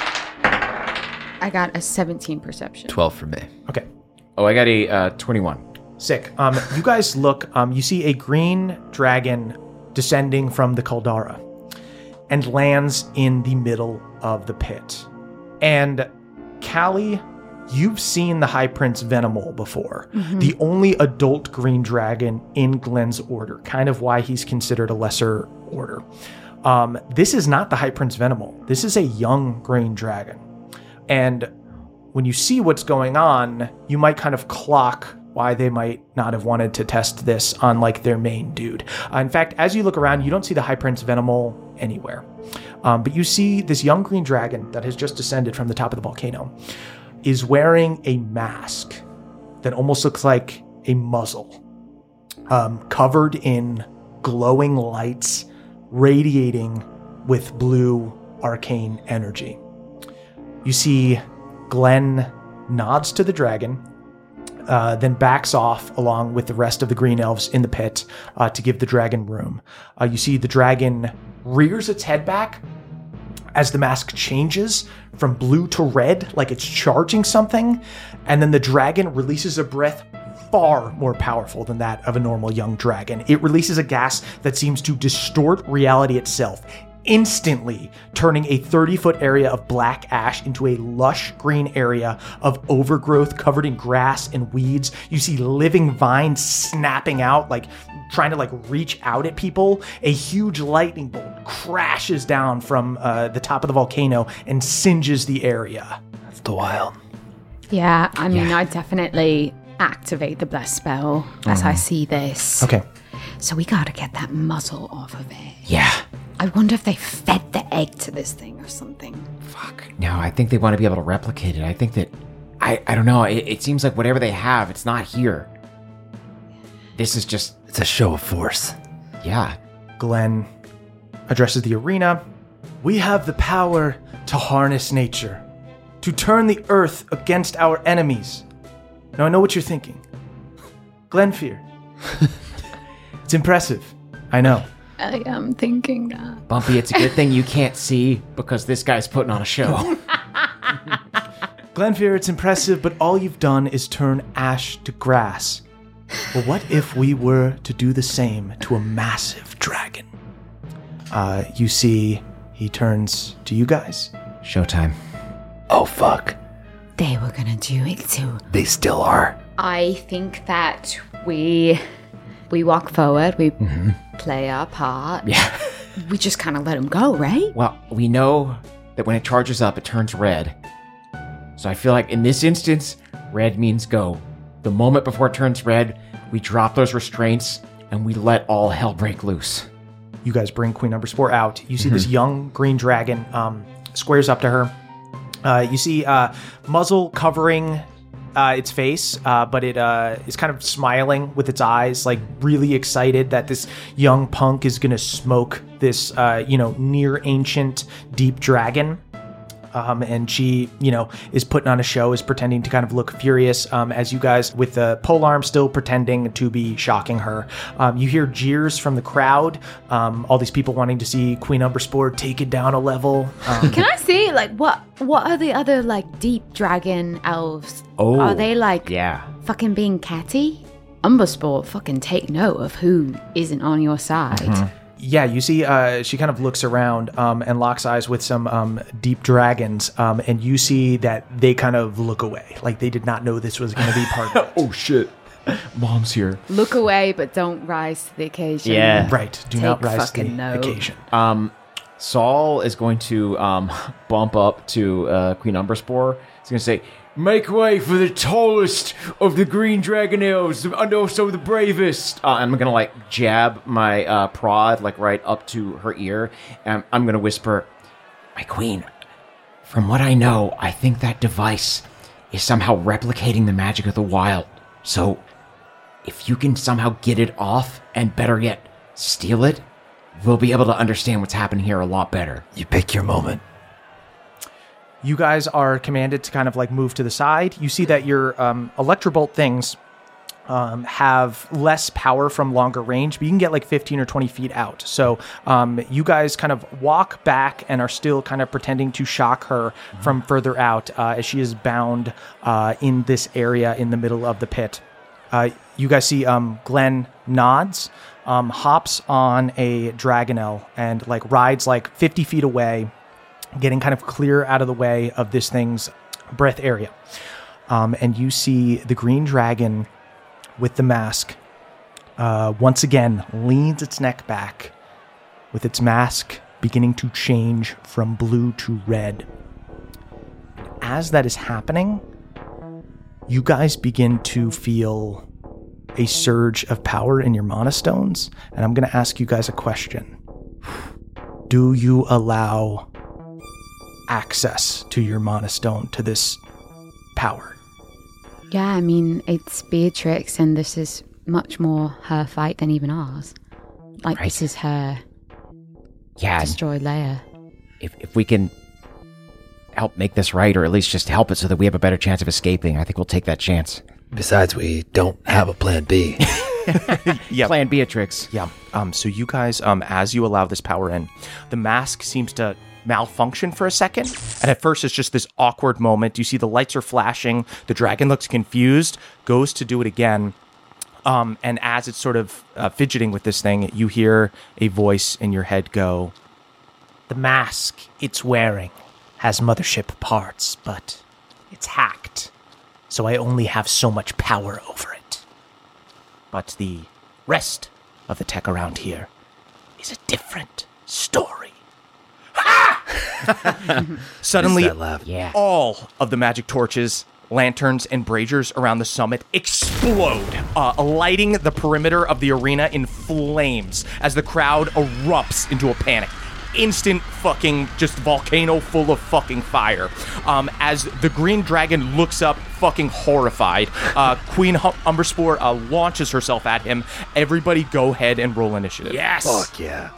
I got a 17 perception. 12 for me. Okay. Oh, I got a 21. Sick. You guys look, you see a green dragon descending from the Caldara and lands in the middle of the pit. And Callie, you've seen the High Prince Venomol before. Mm-hmm. The only adult green dragon in Glenn's order, kind of why he's considered a lesser order. This is not the High Prince Venomol. This is a young green dragon. And when you see what's going on, you might kind of clock why they might not have wanted to test this on like their main dude. In fact, as you look around, you don't see the High Prince Venomol anywhere. But you see this young green dragon that has just descended from the top of the volcano is wearing a mask that almost looks like a muzzle, covered in glowing lights, radiating with blue arcane energy. You see Glenn nods to the dragon, then backs off along with the rest of the green elves in the pit to give the dragon room. You see the dragon rears its head back as the mask changes from blue to red, like it's charging something, and then the dragon releases a breath far more powerful than that of a normal young dragon. It releases a gas that seems to distort reality itself, instantly turning a 30-foot area of black ash into a lush green area of overgrowth covered in grass and weeds. You see living vines snapping out, like trying to like reach out at people. A huge lightning bolt crashes down from the top of the volcano and singes the area. That's the wild. Yeah, I mean, I definitely activate the bless spell as I see this. Okay. So we gotta get that muzzle off of it. Yeah. I wonder if they fed the egg to this thing or something. Fuck. No, I think they want to be able to replicate it. I think that... I don't know. It seems like whatever they have, it's not here. This is just... It's a show of force. Yeah. Glenn addresses the arena. We have the power to harness nature, to turn the earth against our enemies. Now, I know what you're thinking. Glenfear. It's impressive. I know. I am thinking that. Bumpy, it's a good thing you can't see because this guy's putting on a show. Glenfear, it's impressive, but all you've done is turn ash to grass. Well, what if we were to do the same to a massive dragon? You see, he turns to you guys. Showtime. Oh, fuck. They were gonna do it too. They still are. I think that we walk forward, we play our part. Yeah. We just kind of let them go, right? Well, we know that when it charges up, it turns red. So I feel like in this instance, red means go. The moment before it turns red, we drop those restraints and we let all hell break loose. You guys bring Queen Umberspore out. You see this young green dragon squares up to her. You see muzzle covering its face, but it is kind of smiling with its eyes, like really excited that this young punk is going to smoke this, near ancient deep dragon. And she, is putting on a show, is pretending to kind of look furious as you guys, with the polearm still pretending to be shocking her. You hear jeers from the crowd, all these people wanting to see Queen Umberspore take it down a level. Can I see, what are the other, deep dragon elves? Oh. Are they, fucking being catty? Umberspore, fucking take note of who isn't on your side. Yeah, you see she kind of looks around and locks eyes with some deep dragons, and you see that they kind of look away, like they did not know this was going to be part of it. Oh, shit. Mom's here. Look away, but don't rise to the occasion. Yeah. Right, do not rise to the occasion. Saul is going to bump up to Queen Umberspore. He's going to say, "Make way for the tallest of the green dragon elves, and also the bravest." I'm going to jab my prod right up to her ear, and I'm going to whisper, "My queen, from what I know, I think that device is somehow replicating the magic of the wild. So if you can somehow get it off, and better yet, steal it, we'll be able to understand what's happening here a lot better." You pick your moment. You guys are commanded to kind of move to the side. You see that your Electrobolt things have less power from longer range, but you can get 15 or 20 feet out. So you guys kind of walk back and are still kind of pretending to shock her from further out as she is bound in this area in the middle of the pit. You guys see Glenn nods, hops on a Dragonel and rides 50 feet away, getting kind of clear out of the way of this thing's breath area. And you see the green dragon with the mask once again leans its neck back, with its mask beginning to change from blue to red. As that is happening, you guys begin to feel a surge of power in your mana stones, and I'm going to ask you guys a question. Do you allow access to your mana stone, to this power? Yeah, I mean, it's Beatrix, and this is much more her fight than even ours. This is her destroyed Leia. If we can help make this right, or at least just help it so that we have a better chance of escaping, I think we'll take that chance. Besides, we don't have a plan B. Yeah. Plan Beatrix. Yeah. So you guys, as you allow this power in, the mask seems to malfunction for a second, and at first it's just this awkward moment. You see the lights are flashing, the dragon looks confused, goes to do it again, and as it's sort of fidgeting with this thing, you hear a voice in your head go, "The mask it's wearing has mothership parts, but it's hacked, so I only have so much power over it. But the rest of the tech around here is a different story." Suddenly, That laugh. Yeah. all of the magic torches lanterns and braziers around the summit explode, lighting the perimeter of the arena in flames as the crowd erupts into a panic. Instant fucking just volcano full of fucking fire. As the green dragon looks up, fucking horrified, Queen Umberspore launches herself at him. Everybody go ahead and roll initiative. Yes. Fuck yeah.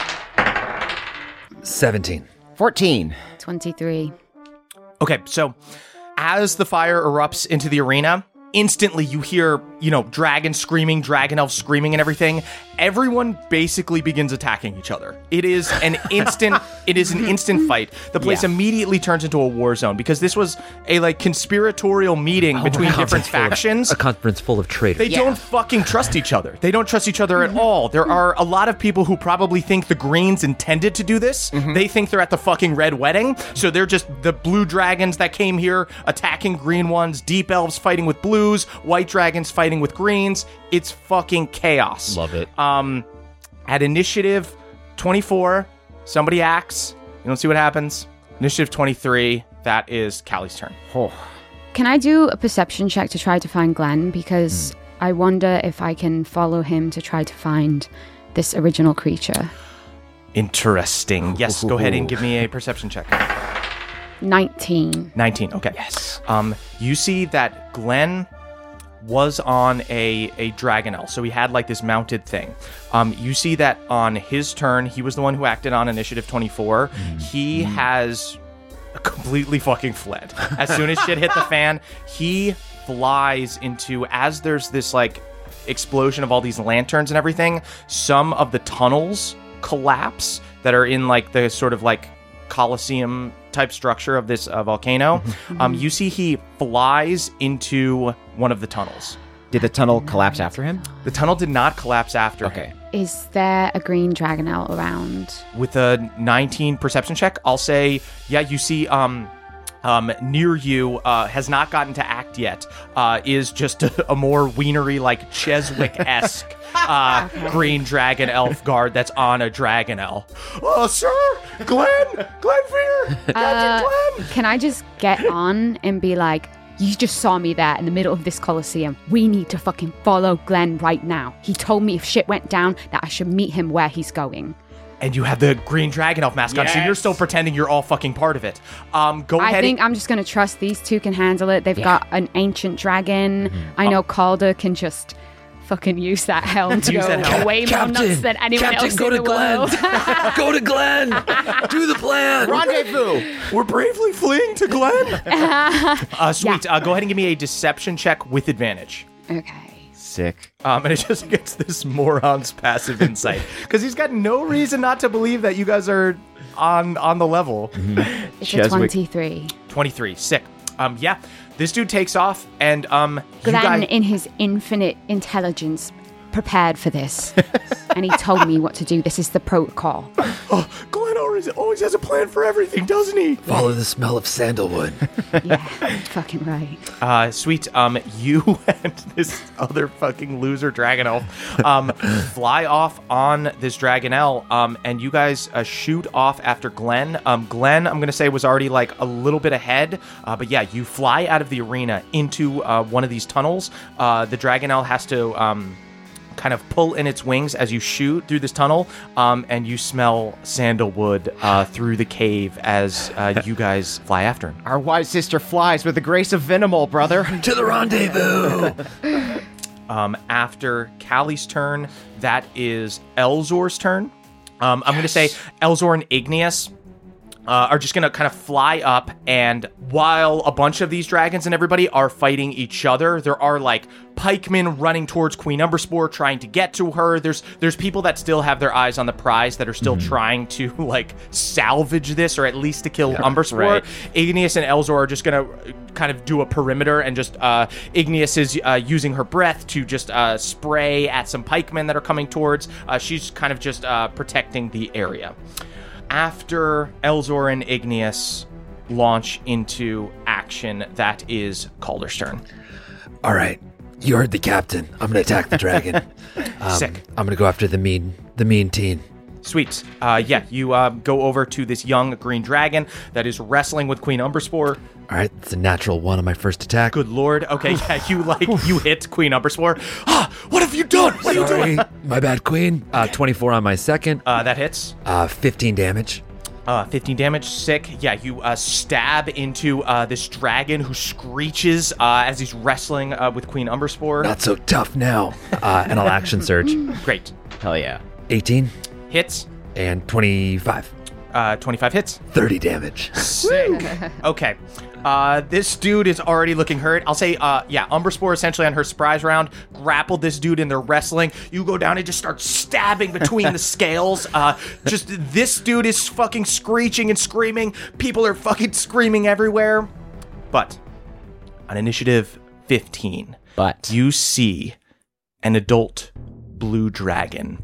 17. 14. 23. Okay, so as the fire erupts into the arena, instantly you hear, dragons screaming, dragon elves screaming and everything. Everyone basically begins attacking each other. It is an instant fight. The place immediately turns into a war zone because this was a conspiratorial meeting between different factions. A conference full of traitors. They don't fucking trust each other. They don't trust each other at all. There are a lot of people who probably think the Greens intended to do this. They think they're at the fucking Red Wedding. So they're just the blue dragons that came here attacking green ones, deep elves fighting with blues, white dragons fighting with greens. It's fucking chaos. Love it. At initiative 24, somebody acts. You don't see what happens. Initiative 23, that is Callie's turn. Can I do a perception check to try to find Glenn? Because I wonder if I can follow him to try to find this original creature. Interesting. Yes, go ahead and give me a perception check. 19. 19, okay. Yes. You see that Glenn was on a Dragonel, so he had this mounted thing. You see that on his turn, he was the one who acted on initiative 24. He has completely fucking fled. As soon as shit hit the fan, he flies into, as there's this explosion of all these lanterns and everything, some of the tunnels collapse that are in the sort of Colosseum type structure of this volcano. You see he flies into one of the tunnels. Did the tunnel collapse after him? The tunnel did not collapse after him. Is there a green dragonel around? With a 19 perception check, I'll say, yeah, you see near you, has not gotten to act yet, is just a more wienery, Cheswick-esque green dragon elf guard that's on a dragonel. Oh, sir! Glenfear! Captain Glenn! Can I just get on and be like, you just saw me there in the middle of this Colosseum. We need to fucking follow Glenn right now. He told me if shit went down that I should meet him where he's going. And you have the green dragon elf mask on, so you're still pretending you're all fucking part of it. Go ahead. I think I'm just going to trust these two can handle it. They've got an ancient dragon. I know Calder can just fucking use that helm to go way more nuts than anyone else in the world. Go to Glenn. Do the plan. Rendezvous. We're bravely fleeing to Glenn. Sweet. Go ahead and give me a deception check with advantage. Okay. Sick. And it just gets this moron's passive insight because he's got no reason not to believe that you guys are on the level. It's a 23. 23. Sick. Yeah. This dude takes off, and Glenn, in his infinite intelligence, prepared for this, and he told me what to do. This is the protocol. Oh, Glenn always has a plan for everything, doesn't he? Follow the smell of sandalwood. Yeah, fucking right. Sweet. You and this other fucking loser Dragonel fly off on this Dragonel, and you guys shoot off after Glenn. Glenn, I'm going to say, was already a little bit ahead, but yeah, you fly out of the arena into one of these tunnels. The Dragonel has to kind of pull in its wings as you shoot through this tunnel, and you smell sandalwood through the cave as you guys fly after him. Our wise sister flies with the grace of Venimal, brother. To the rendezvous. After Callie's turn, that is Elzor's turn. I'm going to say Elzor and Igneous are just going to kind of fly up, and while a bunch of these dragons and everybody are fighting each other, there are pikemen running towards Queen Umberspore trying to get to her. There's people that still have their eyes on the prize that are still trying to salvage this, or at least to kill Umberspore. Right. Igneous and Elzor are just going to kind of do a perimeter, and just Igneous is using her breath to just spray at some pikemen that are coming towards. She's kind of just protecting the area. After Elzor and Igneous launch into action, that is Calder's turn. All right. You heard the captain. I'm going to attack the dragon. Sick. I'm going to go after the mean teen. Sweet. Yeah, you go over to this young green dragon that is wrestling with Queen Umberspore. All right, it's a natural 1 on my first attack. Good lord. Okay, yeah, you hit Queen Umberspore. What have you done? What are you doing? My bad, Queen. 24 on my second. That hits. 15 damage. 15 damage. Sick. Yeah, you stab into this dragon who screeches as he's wrestling with Queen Umberspore. Not so tough now. And I'll action surge. Great. Hell yeah. 18 Hits. and 25. 25 hits. 30 damage. Sick. Okay. This dude is already looking hurt. I'll say, Umberspore essentially on her surprise round grappled this dude and they're wrestling. You go down and just start stabbing between the scales. Just this dude is fucking screeching and screaming. People are fucking screaming everywhere. But on initiative 15, you see an adult blue dragon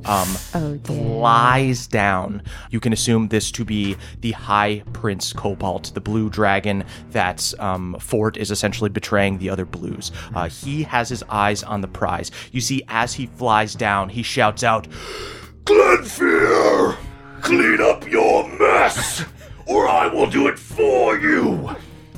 flies down. You can assume this to be the High Prince Cobalt, the blue dragon that Fort is essentially betraying the other blues. He has his eyes on the prize. You see, as he flies down, he shouts out, Glenfear, clean up your mess, or I will do it for you.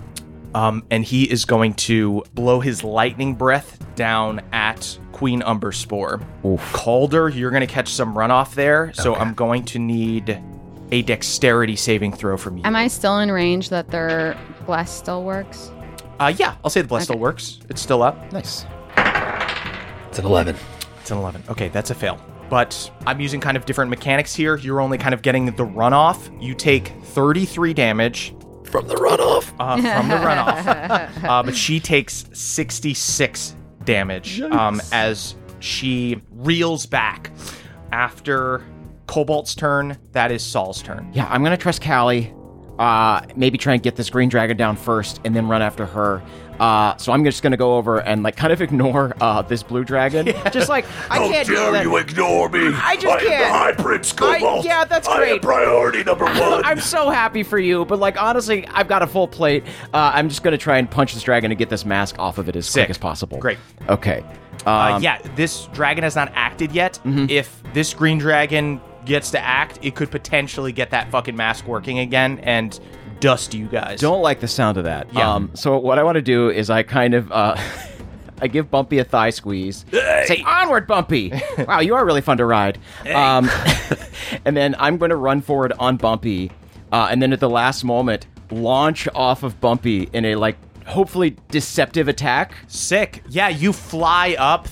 And he is going to blow his lightning breath down at Queen Umberspore. Calder, you're going to catch some runoff there, so I'm going to need a dexterity saving throw from you. Am I still in range that their bless still works? Yeah, I'll say the bless still works. It's still up. Nice. It's an 11. It's an 11. Okay, that's a fail. But I'm using kind of different mechanics here. You're only kind of getting the runoff. You take 33 damage. From the runoff. From the runoff. But she takes 66 damage as she reels back. After Cobalt's turn, that is Saul's turn. Yeah, I'm going to trust Callie. Maybe try and get this green dragon down first and then run after her. So I'm just going to go over and kind of ignore this blue dragon. Yeah. Just I can't do that. How dare you ignore me? I just can't. am the High Prince Cobalt. Yeah, that's great. I am priority number 1. I'm so happy for you, but honestly, I've got a full plate. I'm just going to try and punch this dragon and get this mask off of it as quick as possible. Great. Okay. This dragon has not acted yet. Mm-hmm. If this green dragon gets to act, it could potentially get that fucking mask working again and dust you guys. Don't like the sound of that. Yeah. So what I want to do is I kind of I give Bumpy a thigh squeeze. Hey. Say, onward, Bumpy! Wow, you are really fun to ride. Hey. And then I'm going to run forward on Bumpy, and then at the last moment, launch off of Bumpy in a hopefully deceptive attack. Sick. Yeah, you fly up.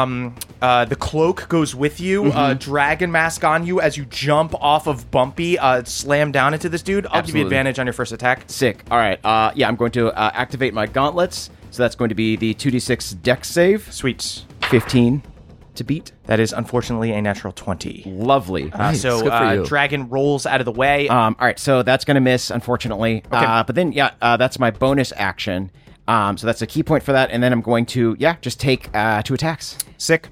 The cloak goes with you. Dragon mask on you as you jump off of Bumpy, slam down into this dude. I'll give you advantage on your first attack. Sick. All right. I'm going to activate my gauntlets. So that's going to be the 2d6 dex save. Sweet. 15 to beat. That is unfortunately a natural 20. Lovely. Nice. So dragon rolls out of the way. All right, so that's going to miss, unfortunately. Okay. But then, that's my bonus action. So that's a key point for that. And then I'm going to, just take 2 attacks. Sick.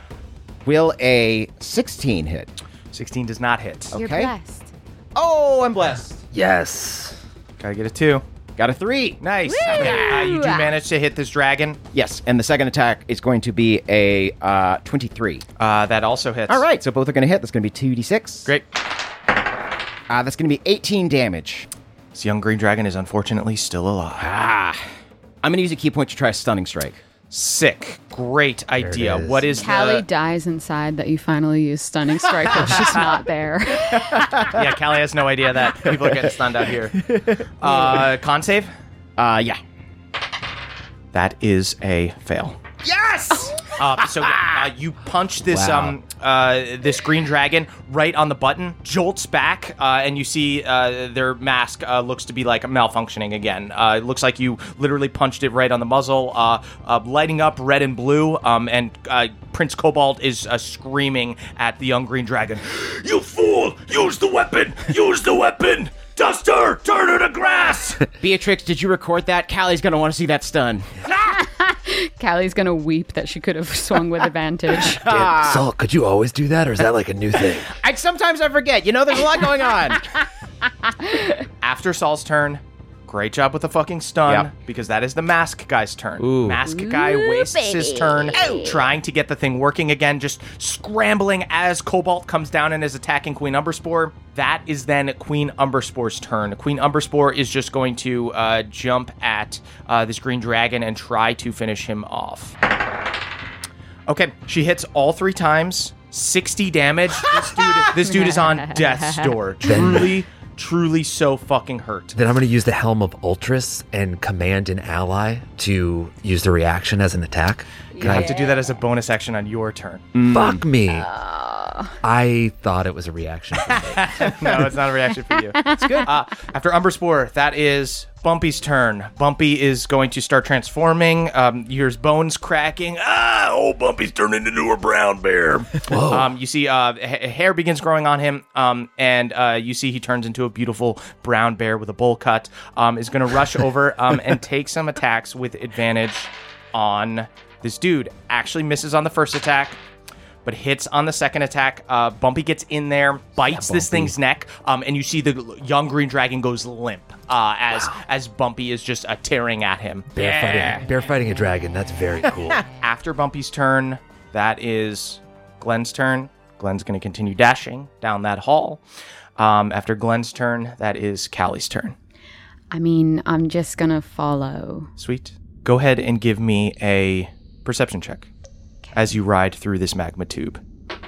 Will a 16 hit? 16 does not hit. You're blessed. Oh, I'm blessed. Yes. Gotta get a 2. Got a 3. Nice. Okay. You do manage to hit this dragon. Yes, and the second attack is going to be a 23. That also hits. All right, so both are going to hit. That's going to be 2d6. Great. That's going to be 18 damage. This young green dragon is unfortunately still alive. I'm going to use a key point to try a stunning strike. Sick. Great idea. What is Callie dies inside that you finally use stunning strike, but she's not there. Yeah, Callie has no idea that people are getting stunned out here. Con save? Yeah. That is a fail. Yes! You punch this this green dragon right on the button, jolts back, and you see their mask looks to be malfunctioning again. It looks like you literally punched it right on the muzzle, lighting up red and blue, and Prince Cobalt is screaming at the young green dragon. You fool! Use the weapon! Use the weapon! Dust her! Turn her to grass! Beatrix, did you record that? Callie's going to want to see that stun. Callie's gonna weep that she could have swung with advantage. Damn, Saul, could you always do that, or is that a new thing? Sometimes I forget. There's a lot going on. After Saul's turn, Great job with the fucking stun, Yep. because that is the mask guy's turn. Ooh. Mask guy wastes his turn trying to get the thing working again, just scrambling as Cobalt comes down and is attacking Queen Umberspore. That is then Queen Umberspore's turn. Queen Umberspore is just going to jump at this green dragon and try to finish him off. Okay, she hits all 3 times, 60 damage. This dude is on death's door. Truly so fucking hurt. Then I'm going to use the Helm of Ultras and command an ally to use the reaction as an attack. You have to do that as a bonus action on your turn. Fuck me. I thought it was a reaction for me. No, it's not a reaction for you. It's good. After Umberspore, that is Bumpy's turn. Bumpy is going to start transforming. You hear his bones cracking. Old Bumpy's turning into a brown bear. You see hair begins growing on him, and you see he turns into a beautiful brown bear with a bowl cut. Is going to rush over and take some attacks with advantage on this dude. Actually misses on the first attack, but hits on the second attack. Bumpy gets in there, bites this thing's neck, and you see the young green dragon goes limp as Bumpy is just tearing at him. Bear fighting a dragon. That's very cool. After Bumpy's turn, that is Glenn's turn. Glenn's going to continue dashing down that hall. After Glenn's turn, that is Callie's turn. I mean, I'm just going to follow. Sweet. Go ahead and give me a perception check as you ride through this magma tube.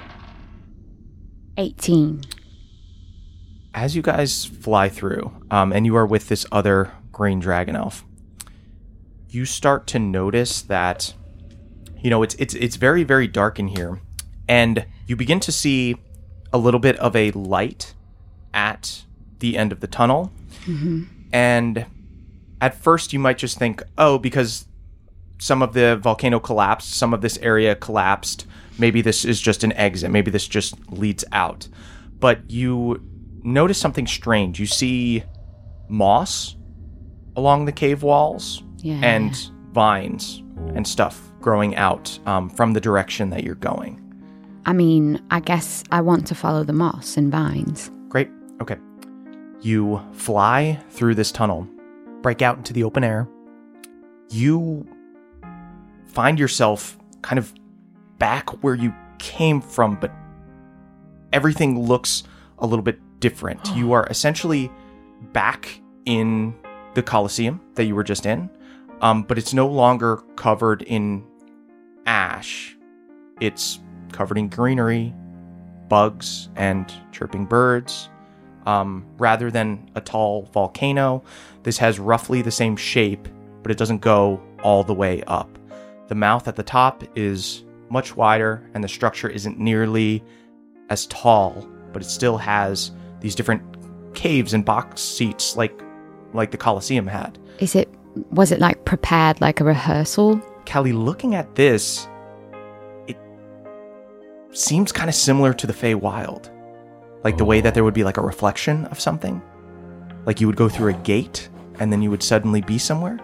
18. As you guys fly through, and you are with this other green dragon elf, you start to notice that, it's very, very dark in here, and you begin to see a little bit of a light at the end of the tunnel. Mm-hmm. And at first you might just think, because some of the volcano collapsed, some of this area collapsed, maybe this is just an exit, maybe this just leads out. But you notice something strange. You see moss along the cave walls and vines and stuff growing out from the direction that you're going. I mean, I guess I want to follow the moss and vines. Great. Okay. You fly through this tunnel, break out into the open air. You find yourself kind of back where you came from, but everything looks a little bit different. You are essentially back in the Colosseum that you were just in, but it's no longer covered in ash. It's covered in greenery, bugs, and chirping birds. Rather than a tall volcano, this has roughly the same shape, but it doesn't go all the way up. The mouth at the top is much wider, and the structure isn't nearly as tall, but it still has these different caves and box seats like the Colosseum had. Was it like prepared like a rehearsal? Callie, looking at this, it seems kind of similar to the Feywild. Like the way that there would be like a reflection of something. Like you would go through a gate, and then you would suddenly be somewhere.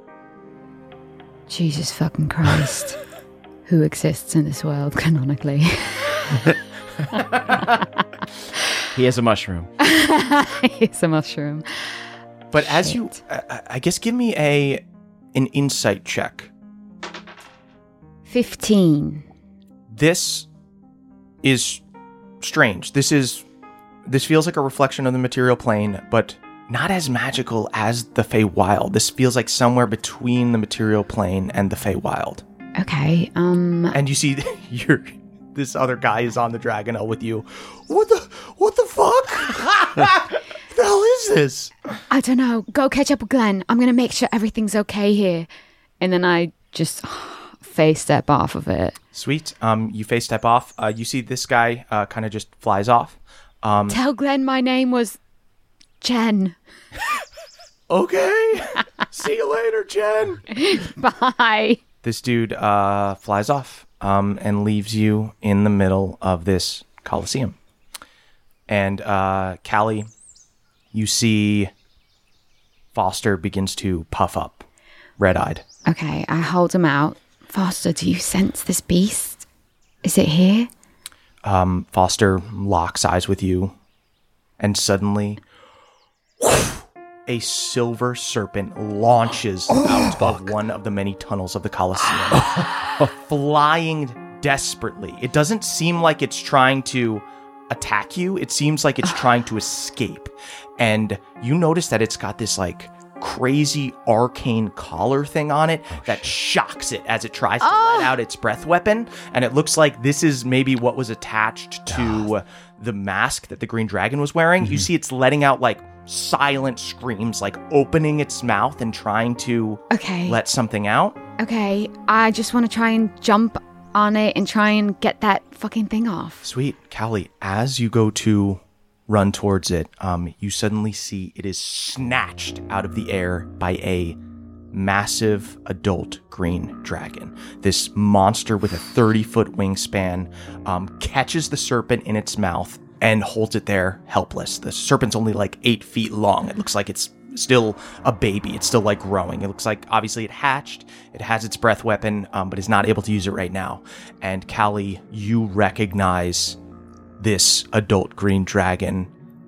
Jesus fucking Christ. Who exists in this world canonically? He is a mushroom. He's a mushroom. But as you, I guess, give me an insight check. 15. This is strange. This feels like a reflection of the material plane, but not as magical as the Feywild. This feels like somewhere between the material plane and the Feywild. Okay. And you see, this other guy is on the Dragonel with you. What the fuck? What the hell is this? I don't know. Go catch up with Glenn. I'm gonna make sure everything's okay here. And then I just face step off of it. Sweet. You face step off. You see this guy kind of just flies off. Tell Glenn my name was Jen. Okay. See you later, Jen. Bye. This dude flies off and leaves you in the middle of this Colosseum. And Callie, you see Foster begins to puff up, red-eyed. Okay, I hold him out. Foster, do you sense this beast? Is it here? Foster locks eyes with you, and suddenly a silver serpent launches out of one of the many tunnels of the Colosseum, flying desperately. It doesn't seem like it's trying to attack you. It seems like it's trying to escape. And you notice that it's got this like crazy arcane collar thing on it that shocks it as it tries to let out its breath weapon. And it looks like this is maybe what was attached to the mask that the green dragon was wearing. You see it's letting out like silent screams, like opening its mouth and trying to let something out. Okay, I just want to try and jump on it and try and get that fucking thing off. Sweet. Callie, as you go to run towards it, you suddenly see it is snatched out of the air by a massive adult green dragon. This monster with a 30-foot wingspan catches the serpent in its mouth and holds it there helpless. The serpent's only like 8 feet long. It looks like it's still a baby. It's still like growing. It looks like obviously it hatched. It has its breath weapon, but is not able to use it right now. And Callie, you recognize this adult green dragon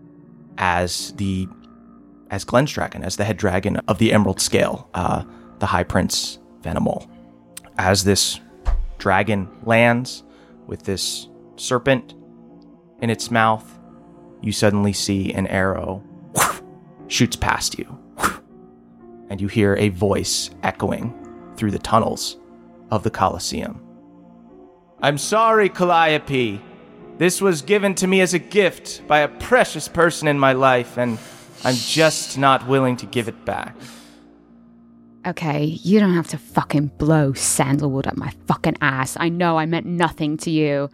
as Glenn's dragon, as the head dragon of the Emerald Scale, the High Prince Venimol. As this dragon lands with this serpent in its mouth, you suddenly see an arrow shoots past you, and you hear a voice echoing through the tunnels of the Colosseum. I'm sorry, Calliope. This was given to me as a gift by a precious person in my life, and I'm just not willing to give it back. Okay, you don't have to fucking blow sandalwood up my fucking ass. I know I meant nothing to you.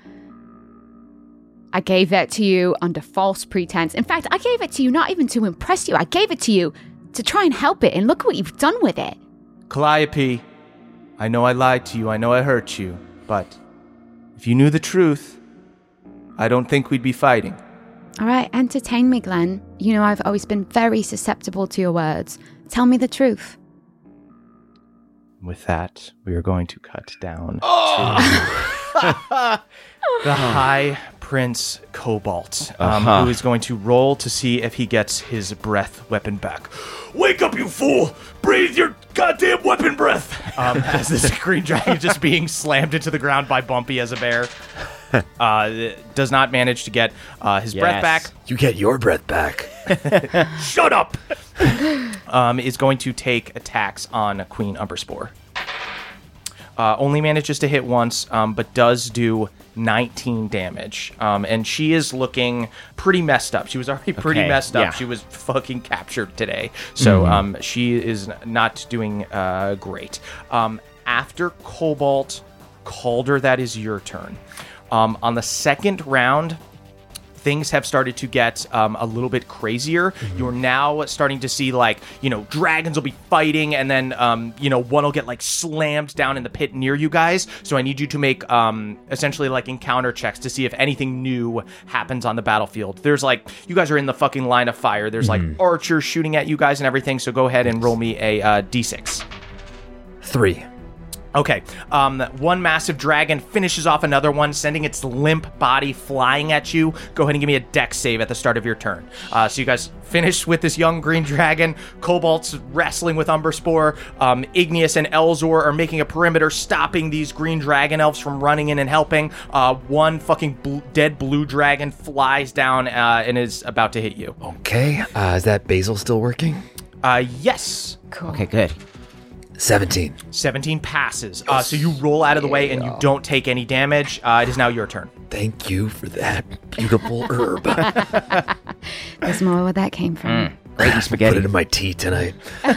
I gave that to you under false pretense. In fact, I gave it to you not even to impress you. I gave it to you to try and help it, and look what you've done with it. Calliope, I know I lied to you. I know I hurt you. But if you knew the truth, I don't think we'd be fighting. All right, entertain me, Glenn. You know I've always been very susceptible to your words. Tell me the truth. With that, we are going to cut down to the High Prince Cobalt, who is going to roll to see if he gets his breath weapon back. Wake up, you fool! Breathe your goddamn weapon breath! As this green dragon just being slammed into the ground by Bumpy as a bear. Does not manage to get his breath back. You get your breath back. Shut up! Is going to take attacks on Queen Umberspore. Only manages to hit once, but does do 19 damage. And she is looking pretty messed up. She was already pretty messed up. Yeah. She was fucking captured today. So she is not doing great. After Cobalt, Calder, that is your turn. On the second round, things have started to get a little bit crazier. You're now starting to see, like, dragons will be fighting, and then, one will get, like, slammed down in the pit near you guys. So I need you to make, essentially, like, encounter checks to see if anything new happens on the battlefield. There's, like, you guys are in the fucking line of fire. There's, like, archers shooting at you guys and everything, so go ahead and roll me a D6. 3. Okay, one massive dragon finishes off another one, sending its limp body flying at you. Go ahead and give me a dex save at the start of your turn. So you guys finish with this young green dragon. Cobalt's wrestling with Umberspore. Igneous and Elzor are making a perimeter, stopping these green dragon elves from running in and helping. One fucking dead blue dragon flies down and is about to hit you. Okay, is that basil still working? Yes. Cool. Okay, good. 17. 17 passes. So you roll out of the way and you don't take any damage. It is now your turn. Thank you for that beautiful herb. There's more where that came from. Great spaghetti. Put it in my tea tonight.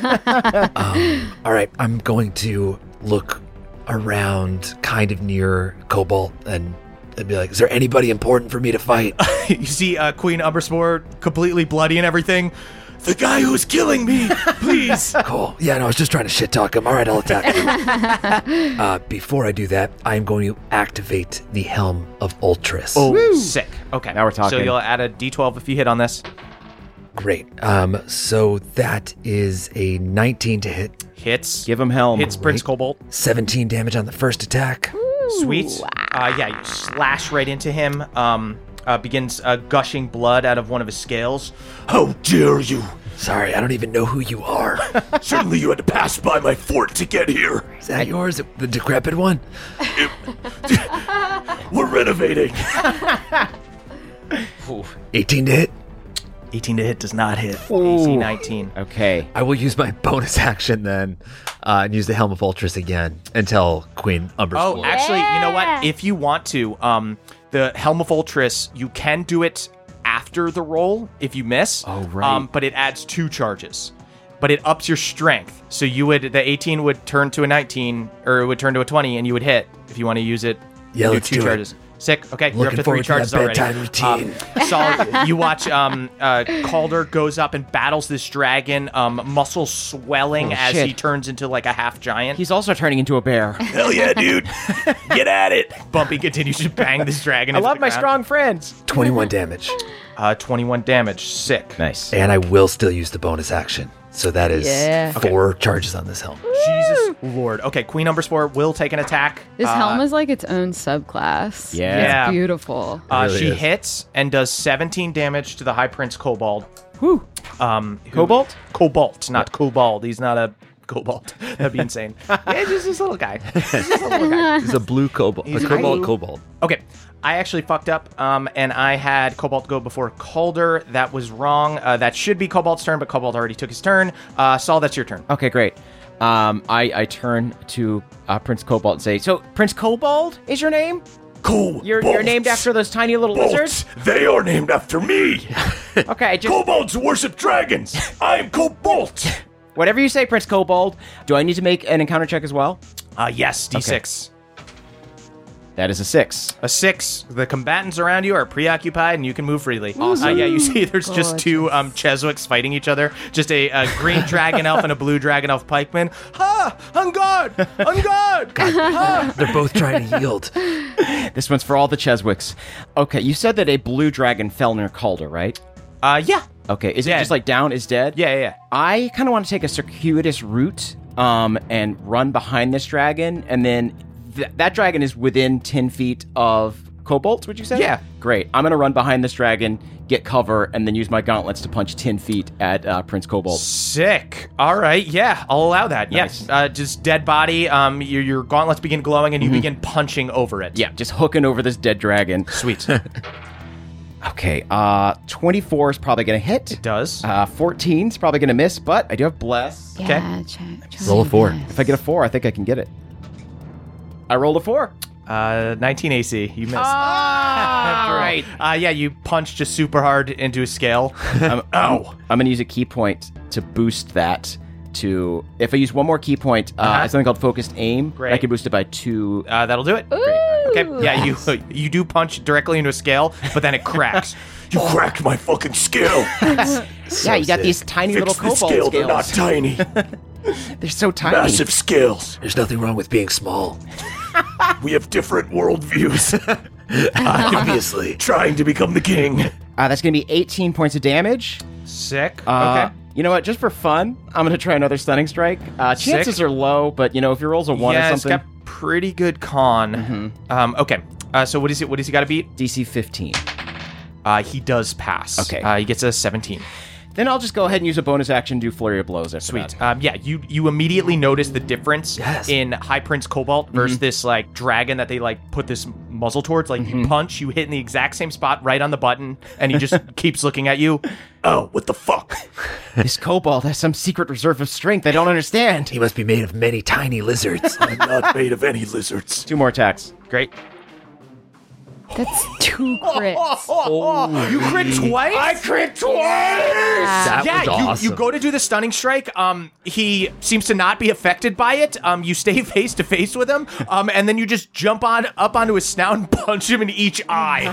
All right, I'm going to look around kind of near Cobalt and be like, is there anybody important for me to fight? You see Queen Umberspore completely bloody and everything. The guy who's killing me, please. Cool. Yeah, no, I was just trying to shit talk him. All right, I'll attack him. Before I do that, I'm going to activate the Helm of Ultras. Oh, woo. Sick. Okay. Now we're talking. So you'll add a D12 if you hit on this. Great. So that is a 19 to hit. Hits. Give him Helm. Hits Prince Cobalt. 17 damage on the first attack. Sweet. Yeah, you slash right into him. begins gushing blood out of one of his scales. How dare you? Sorry, I don't even know who you are. Certainly you had to pass by my fort to get here. Is that yours? The decrepit one? We're renovating. 18 to hit? 18 to hit does not hit. AC 19. Okay. I will use my bonus action then and use the Helm of Ultras again until Queen Umber Oh, Spore. actually, you know what? If you want to, the Helm of Ultras, you can do it after the roll if you miss. Oh, right. But it adds 2 charges. But it ups your strength. So the 18 would turn to a 19, or it would turn to a 20, and you would hit if you want to use it. Yeah, do let's 2 do it. charges. Sick. Okay, you're up Looking to 3 forward to charges that already. bedtime routine. Solid. You watch Calder goes up and battles this dragon, muscles swelling as shit. he turns into like a half giant. He's also turning into a bear. Hell yeah, dude. Get at it. Bumpy continues to bang this dragon. I into love the my ground. strong friends. 21 damage. 21 damage. Sick. Nice. And I will still use the bonus action. So that is Yeah. 4 charges on this helm. Jesus Lord. Okay, Queen Umberspore will take an attack. This helm is like its own subclass. Yeah. It's beautiful. really She is. hits and does 17 damage to the High Prince Kobold. Whew. Cobalt? Cobalt, not Kobold. He's not a Cobalt. That'd be insane. Yeah, just this little guy. He's a blue cobalt. A cobalt. Okay, I actually fucked up, and I had Cobalt go before Calder. That was wrong. That should be Cobalt's turn, but Cobalt already took his turn. Saul, that's your turn. Okay, great. I turn to Prince Cobalt and say, so Prince Cobalt is your name? You're named after those tiny little lizards? They are named after me. Okay, just Kobolds worship dragons. I'm Cobalt. whatever you say, Prince Cobalt. Do I need to make an encounter check as well? Yes, D6. That is a 6. A 6. The combatants around you are preoccupied, and you can move freely. Awesome. Yeah, you see there's just 2 Cheswicks fighting each other. Just a green dragon elf and a blue dragon elf pikeman. Ha! On guard! On guard! Ha! They're both trying to yield. This one's for all the Cheswicks. Okay, you said that a blue dragon fell near Calder, right? Yeah. Okay, is it Dead. just like down is dead? Yeah. I kind of want to take a circuitous route and run behind this dragon, and then that dragon is within 10 feet of Cobalt, would you say? Yeah. Great. I'm going to run behind this dragon, get cover, and then use my gauntlets to punch 10 feet at Prince Cobalt. Sick. All right. Yeah, I'll allow that. Nice. Yes. Just dead body. Your gauntlets begin glowing, and you begin punching over it. Yeah, just hooking over this dead dragon. Sweet. Okay, 24 is probably going to hit. It does. 14 is probably going to miss, but I do have Bless. Yeah, Roll a 4. If I get a 4, I think I can get it. I rolled a 4. 19 AC. You missed. All right. Yeah, you punch just super hard into a scale. Ow. I'm going to use a key point to boost that to... If I use one more key point, something called Focused Aim, Great. I can boost it by 2. That'll do it. Great. Okay. Yeah, you do punch directly into a scale, but then it cracks. You cracked my fucking scale. Yeah, you got these tiny Fix little the cobalt scale. They're not scales. tiny. They're so tiny. Massive scales. There's nothing wrong with being small. We have different worldviews. Obviously. Trying to become the king. That's going to be 18 points of damage. Sick. Okay. You know what? Just for fun, I'm going to try another Stunning Strike. Chances are low, but, if your rolls a 1 Yeah, or it's something... got pretty good con. Okay. So what is it? What does he got to beat? DC 15. He does pass. Okay. He gets a 17. Then I'll just go ahead and use a bonus action, do Flurry of Blows after Sweet. that. Yeah, you immediately notice the difference in High Prince Cobalt versus this like dragon that they like put this muzzle towards. Like you punch, you hit in the exact same spot right on the button, and he just keeps looking at you. Oh, what the fuck? This Cobalt has some secret reserve of strength I don't understand. He must be made of many tiny lizards. I'm not made of any lizards. 2 more attacks. Great. That's 2 crits. You crit twice? I crit twice! That was awesome. you go to do the stunning strike. He seems to not be affected by it. You stay face to face with him, and then you just jump up onto his snout and punch him in each eye.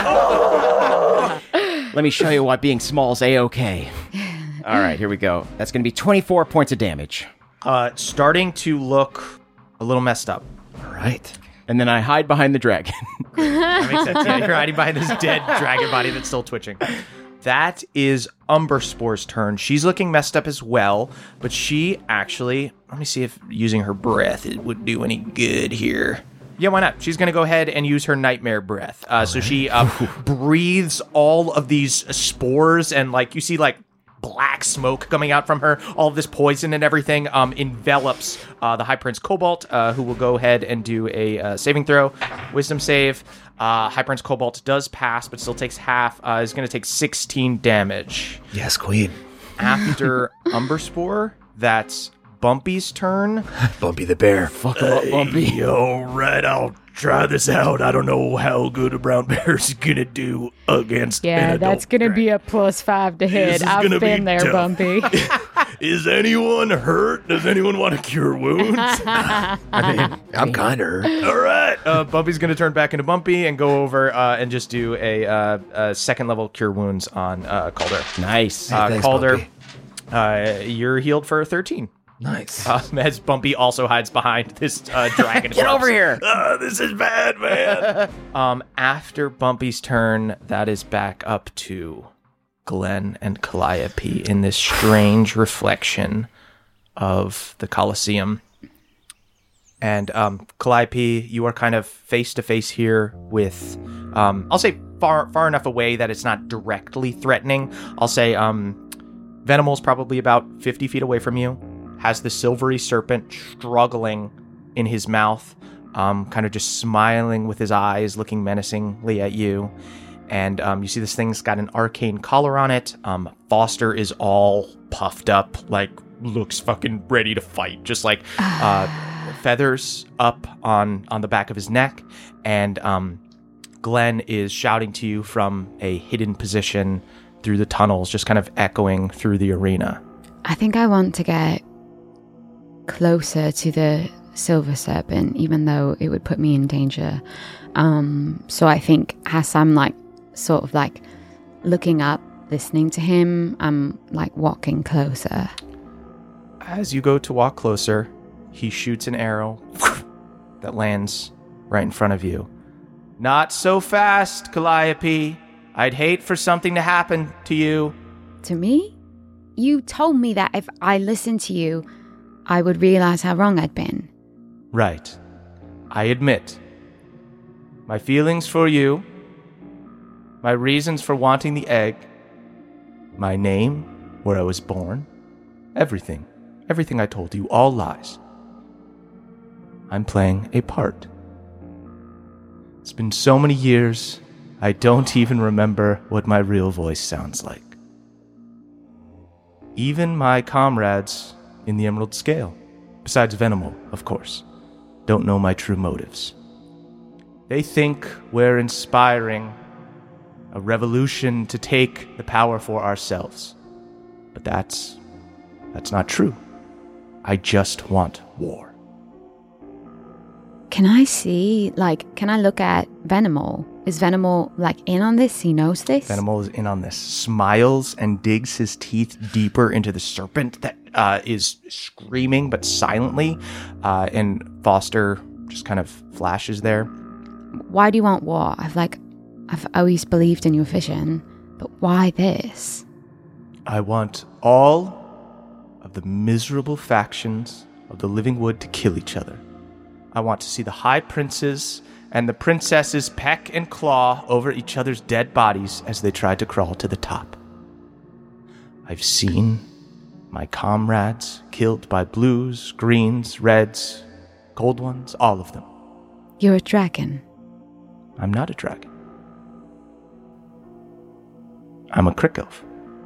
Let me show you why being small is A-okay. All right, here we go. That's going to be 24 points of damage. Starting to look a little messed up. All right. And then I hide behind the dragon. That makes sense. Yeah, you're hiding behind this dead dragon body that's still twitching. That is Umberspore's turn. She's looking messed up as well, but she actually... Let me see if using her breath it would do any good here. Yeah, why not? She's going to go ahead and use her nightmare breath. So she breathes all of these spores and you see black smoke coming out from her. All of this poison and everything envelops the High Prince Cobalt, who will go ahead and do a saving throw. Wisdom save. High Prince Cobalt does pass, but still takes half. Is going to take 16 damage. Yes, queen. After Umberspore, that's Bumpy's turn. Bumpy the bear. Fuck him up, Bumpy. All right, I'll try this out. I don't know how good a brown bear's gonna do against an adult that's gonna be a +5 to hit. This is I've gonna been be there, tough. Bumpy. Is anyone hurt? Does anyone want to cure wounds? I'm kind of hurt. All right. Bumpy's going to turn back into Bumpy and go over and just do a second level cure wounds on Calder. Nice. Thanks, Calder, Bumpy. you're healed for 13. Nice. As Bumpy also hides behind this dragon. Get over here. This is bad, man. After Bumpy's turn, that is back up to Glenn and Calliope in this strange reflection of the Colosseum. And Calliope, you are kind of face to face here with, I'll say far enough away that it's not directly threatening. I'll say Venomal's probably about 50 feet away from you, has the silvery serpent struggling in his mouth, kind of just smiling with his eyes, looking menacingly at you. And you see this thing's got an arcane collar on it. Foster is all puffed up, looks fucking ready to fight. Just feathers up on the back of his neck. And Glenn is shouting to you from a hidden position through the tunnels, just kind of echoing through the arena. I think I want to get closer to the Silver Serpent, even though it would put me in danger. So I think as I'm looking up, listening to him, I'm walking closer. As you go to walk closer, he shoots an arrow that lands right in front of you. Not so fast, Calliope. I'd hate for something to happen to you. To me? You told me that if I listened to you, I would realize how wrong I'd been. Right. I admit. My feelings for you, my reasons for wanting the egg, my name, where I was born, everything I told you, all lies. I'm playing a part. It's been so many years, I don't even remember what my real voice sounds like. Even my comrades in the Emerald Scale, besides Venomal, of course, don't know my true motives. They think we're inspiring a revolution to take the power for ourselves. But that's not true. I just want war. Can I see, can I look at Venomal? Is Venomal, in on this? He knows this? Venomal is in on this. Smiles and digs his teeth deeper into the serpent that is screaming, but silently. And Foster just kind of flashes there. Why do you want war? I've always believed in your vision, but why this? I want all of the miserable factions of the Living Wood to kill each other. I want to see the high princes and the princesses peck and claw over each other's dead bodies as they try to crawl to the top. I've seen my comrades killed by blues, greens, reds, gold ones, all of them. You're a dragon. I'm not a dragon. I'm a crick elf.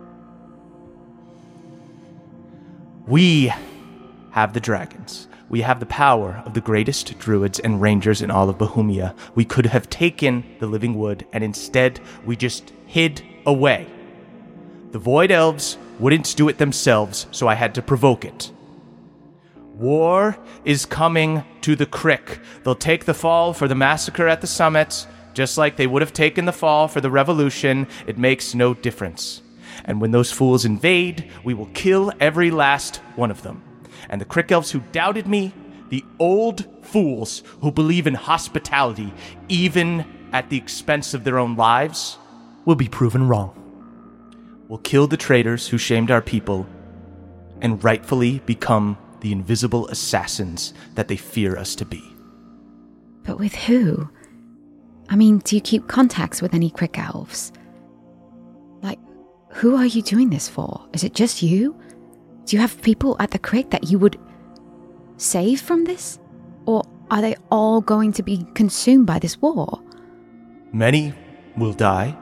We have the dragons. We have the power of the greatest druids and rangers in all of Bohemia. We could have taken the Living Wood, and instead we just hid away. The Void Elves wouldn't do it themselves, so I had to provoke it. War is coming to the Crick. They'll take the fall for the massacre at the summit, just like they would have taken the fall for the revolution. It makes no difference. And when those fools invade, we will kill every last one of them. And the Crick Elves who doubted me, the old fools who believe in hospitality, even at the expense of their own lives, will be proven wrong. We'll kill the traitors who shamed our people and rightfully become the invisible assassins that they fear us to be. But with who? I mean, do you keep contacts with any crick elves? Like, who are you doing this for? Is it just you? Do you have people at the crick that you would save from this? Or are they all going to be consumed by this war? Many will die,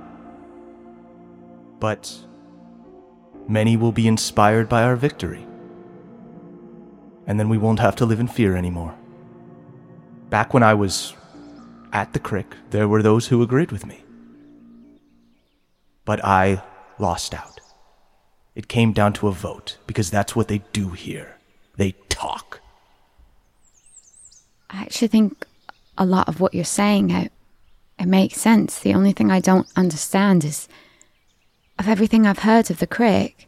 but many will be inspired by our victory. And then we won't have to live in fear anymore. Back when I was at the crick, there were those who agreed with me. But I lost out. It came down to a vote, because that's what they do here. They talk. I actually think a lot of what you're saying, it makes sense. The only thing I don't understand is, of everything I've heard of the crick,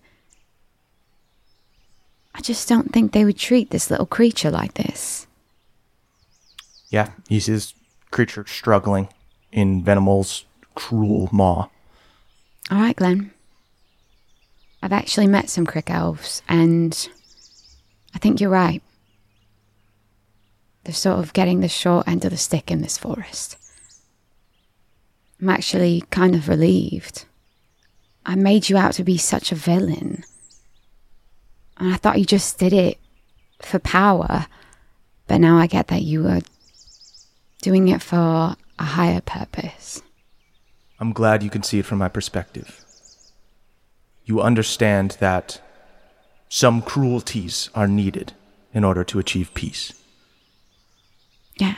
I just don't think they would treat this little creature like this. Yeah, you see this creature struggling in Venimol's cruel maw. All right, Glenn. I've actually met some crick elves, and I think you're right. They're sort of getting the short end of the stick in this forest. I'm actually kind of relieved. I made you out to be such a villain. And I thought you just did it for power. But now I get that you were doing it for a higher purpose. I'm glad you can see it from my perspective. You understand that some cruelties are needed in order to achieve peace. Yeah.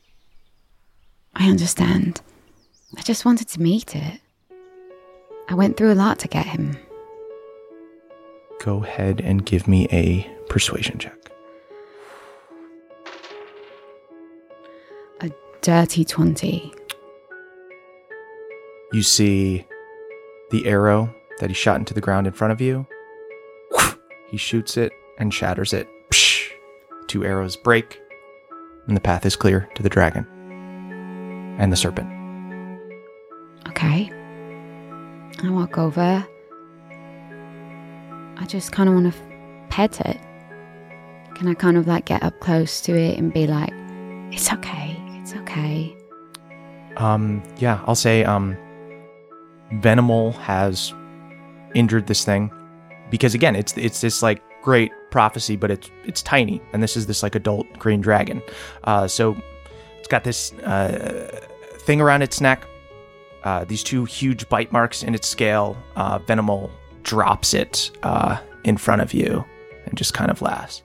I understand. I just wanted to meet it. I went through a lot to get him. Go ahead and give me a persuasion check. A dirty 20. You see the arrow that he shot into the ground in front of you. He shoots it and shatters it. 2 arrows break, and the path is clear to the dragon and the serpent. Okay. I walk over. I just kind of want to pet it. Can I kind of like get up close to it and be like, it's okay, it's okay. Yeah, I'll say, Venimol has injured this thing because again, it's this like great prophecy, but it's tiny, and this is this like adult green dragon. So it's got this thing around its neck, these 2 huge bite marks in its scale. Venimol drops it in front of you and just kind of laughs.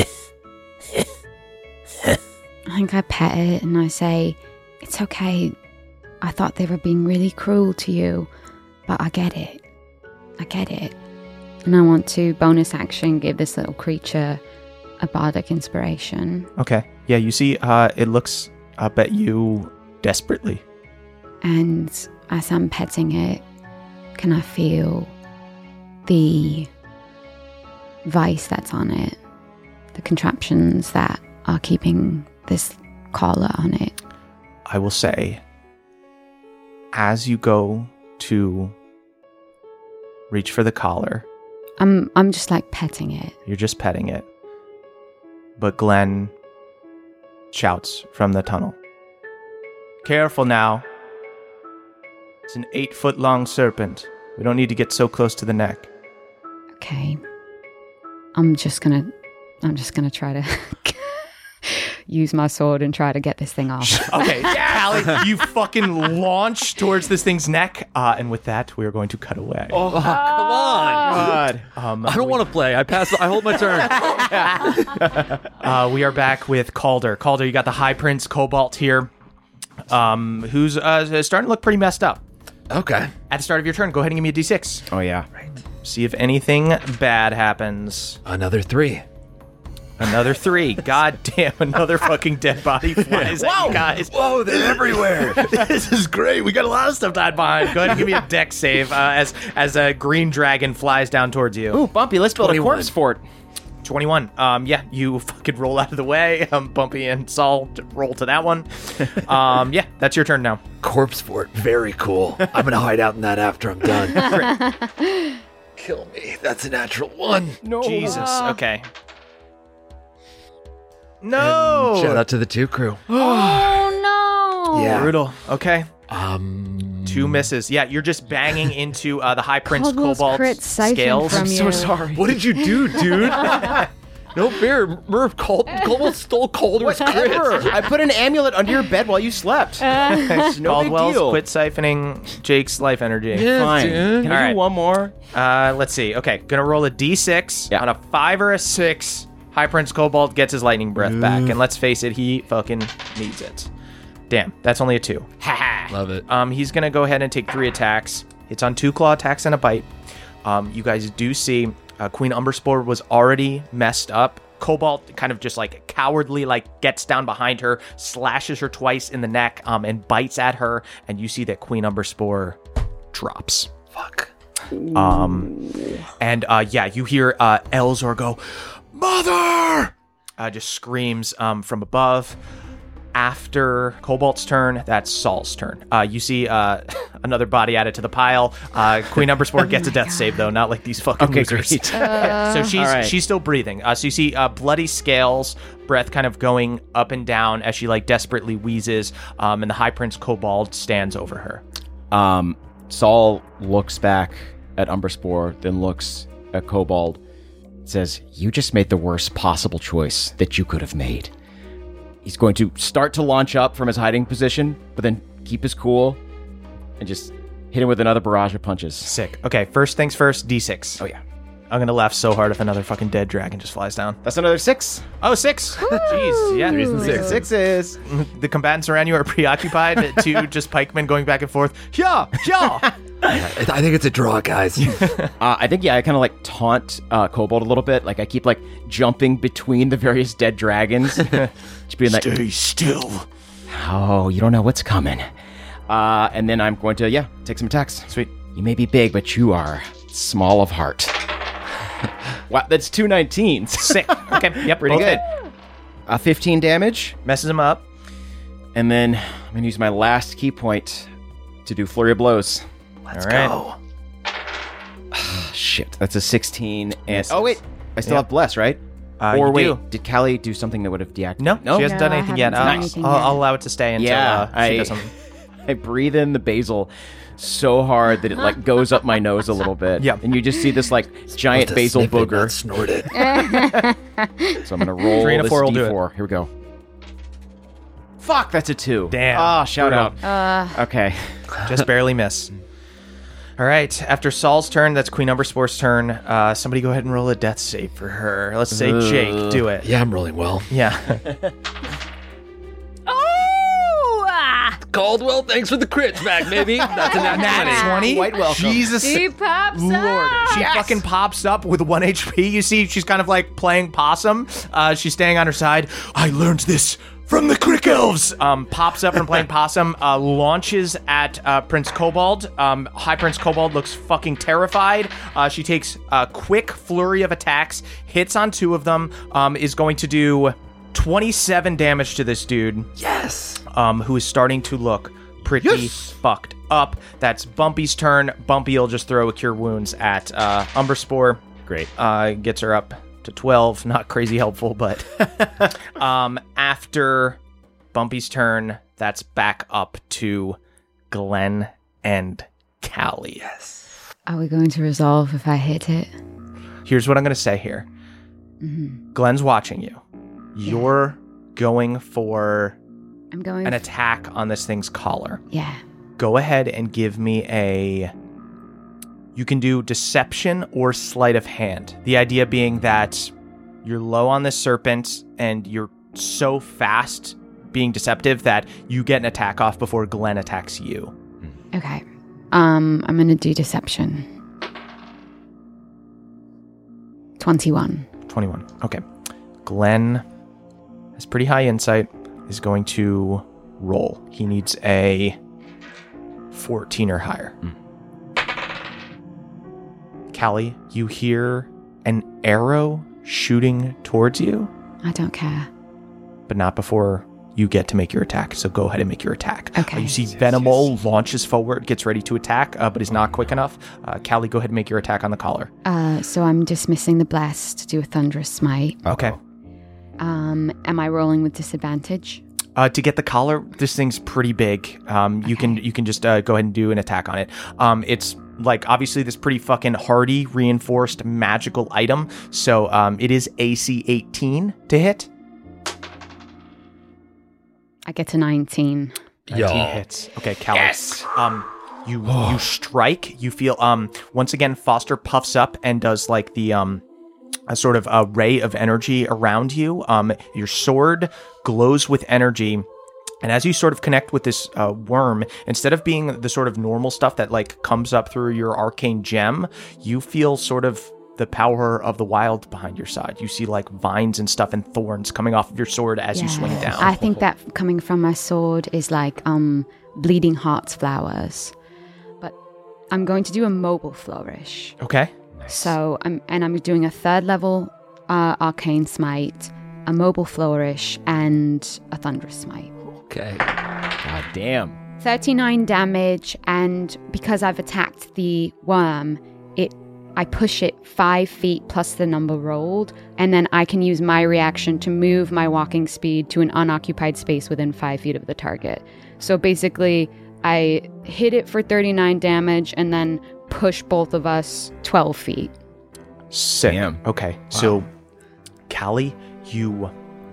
I think I pet it and I say, it's okay. I thought they were being really cruel to you, but I get it. I get it. And I want to bonus action give this little creature a bardic inspiration. Okay. Yeah, you see it looks up at you desperately. And as I'm petting it, can I feel the vice that's on it? The contraptions that are keeping this collar on it? I will say, as you go to reach for the collar, I'm just like petting it. You're just petting it. But Glenn shouts from the tunnel. Careful now. It's an 8-foot-long serpent. We don't need to get so close to the neck. Okay. I'm just gonna try to use my sword and try to get this thing off. Okay, Callie, you fucking launch towards this thing's neck, and with that, we are going to cut away. Oh, come on. God. I don't want to play. I hold my turn. We are back with Calder. Calder, you got the High Prince Cobalt here, who's starting to look pretty messed up. Okay. At the start of your turn, go ahead and give me a d6. Oh, yeah. Right. See if anything bad happens. Another 3. Another 3. God damn, another fucking dead body flies at you guys. Whoa, they're everywhere. This is great. We got a lot of stuff to hide behind. Go ahead and give me a dex save as a green dragon flies down towards you. Ooh, Bumpy, let's build 21. a corpse fort. 21. Yeah, you fucking roll out of the way. Bumpy and Saul roll to that one. Yeah, that's your turn now. Corpse fort, very cool. I'm gonna hide out in that after I'm done. Kill me. That's a natural 1. No. Jesus. Okay. No. And shout out to the 2 crew. Oh Yeah. Brutal. Okay. 2 misses. Yeah, you're just banging into the High Prince Caldwell's Cobalt crit siphoned scales. from I'm you. so sorry. What did you do, dude? No fair. Murph, Cobalt stole Calder's Whatever. crits. I put an amulet under your bed while you slept. It's no big Caldwell's deal. quit siphoning Jake's life energy. Fine. dude. Can I All do right. one more? Let's see. Okay, gonna roll a d6. Yeah. On a 5 or a 6, High Prince Cobalt gets his lightning breath back. And let's face it, he fucking needs it. Damn, that's only a 2. Love it. He's gonna go ahead and take 3 attacks. It's on 2 claw attacks and a bite. You guys do see Queen Umberspore was already messed up. Cobalt kind of just like cowardly, like gets down behind her, slashes her twice in the neck, and bites at her. And you see that Queen Umberspore drops. Fuck. And yeah, you hear Elzor go, "Mother!" Just screams from above. After Cobalt's turn, that's Saul's turn. You see another body added to the pile. Queen Umberspore gets a death save, though, not like these fucking losers. great. So she's still breathing. So you see bloody scales, breath kind of going up and down as she like desperately wheezes, and the High Prince Cobalt stands over her. Saul looks back at Umberspore, then looks at Cobalt, says, "You just made the worst possible choice that you could have made." He's going to start to launch up from his hiding position, but then keep his cool and just hit him with another barrage of punches. Sick. Okay, first things first, D6. Oh, yeah. I'm gonna laugh so hard if another fucking dead dragon just flies down. That's another 6. Oh, 6. Jeez, yeah. 3s and 6s. Sixes. The combatants around you are preoccupied to just pikemen going back and forth. Yeah, yeah. I think it's a draw, guys. I think, yeah, I kind of like taunt Cobalt a little bit. Like I keep like jumping between the various dead dragons. Just being like, Stay still. "Oh, you don't know what's coming." And then I'm going to, take some attacks. Sweet. You may be big, but you are small of heart. Wow, that's 2 19s. Sick. Okay, yep, Pretty both good. hit. 15 damage. Messes him up. And then I'm going to use my last key point to do Flurry of Blows. Let's All right. go. Shit, that's a 16. And Misses. oh, wait. I still have Bless, right? Or You wait, do. did Callie do something that would have deactivated? No, she hasn't done No, I anything yet. haven't done anything I'll yet. allow it to stay until Yeah, she does something. I breathe in the basil so hard that it like goes up my nose a little bit. Yeah. And you just see this like giant To basil sniff it, not booger. snort it. So I'm gonna roll 3 and a this 4 will do D4. Here we go. Fuck, that's a 2. Damn. Ah, shout Brutal. out. Okay. Just barely miss. All right, after Saul's turn, that's Queen Umberspore's turn. Somebody go ahead and roll a death save for her. Let's say Jake, do it. Yeah, I'm rolling well. Yeah. Caldwell, thanks for the crits back, baby. That's a nat 20? Quite welcome. Jesus. She pops Lord, up. she fucking pops up with 1 HP. You see, she's kind of like playing possum. She's staying on her side. I learned this from the Crick Elves. Pops up from playing possum, launches at Prince Cobalt. High Prince Cobalt looks fucking terrified. She takes a quick flurry of attacks, hits on 2 of them, is going to do 27 damage to this dude. Yes. Who is starting to look pretty fucked up. That's Bumpy's turn. Bumpy will just throw a Cure Wounds at Umberspore. Great. Gets her up to 12. Not crazy helpful, but after Bumpy's turn, that's back up to Glenn and Callie. Yes. Are we going to resolve if I hit it? Here's what I'm going to say here. Glenn's watching you. You're going for I'm going. an attack on this thing's collar. Yeah. Go ahead and give me a... You can do deception or sleight of hand. The idea being that you're low on this serpent and you're so fast being deceptive that you get an attack off before Glenn attacks you. Okay. I'm gonna do deception. 21. 21. Okay. Glenn has pretty high insight, is going to roll. He needs a 14 or higher. Callie, you hear an arrow shooting towards you, I don't care. but not before you get to make your attack. So go ahead and make your attack. Okay. You see Venomol launches forward, gets ready to attack, but is not quick enough. Callie, go ahead and make your attack on the collar. So I'm dismissing the bless to do a thunderous smite. Okay. Am I rolling with disadvantage? To get the collar, this thing's pretty big. You can just go ahead and do an attack on it. It's like obviously this pretty fucking hardy, reinforced magical item. So it is AC 18 to hit. I get to 19. 19 hits. Okay, Callie. Yes. You strike. You feel once again Foster puffs up and does like the a sort of a ray of energy around you. Your sword glows with energy. And as you sort of connect with this worm, instead of being the sort of normal stuff that like comes up through your arcane gem, you feel sort of the power of the wild behind your side. You see like vines and stuff and thorns coming off of your sword as you swing down. I think that coming from my sword is like bleeding heart's flowers. But I'm going to do a mobile flourish. Okay. So I'm doing a 3rd level arcane smite, a mobile flourish, and a thunderous smite. Okay. God damn. 39 damage, and because I've attacked the worm, I push it 5 feet plus the number rolled, and then I can use my reaction to move my walking speed to an unoccupied space within 5 feet of the target. So basically, I hit it for 39 damage and then push both of us 12 feet. Sick. Damn. Okay. Wow. So, Callie, you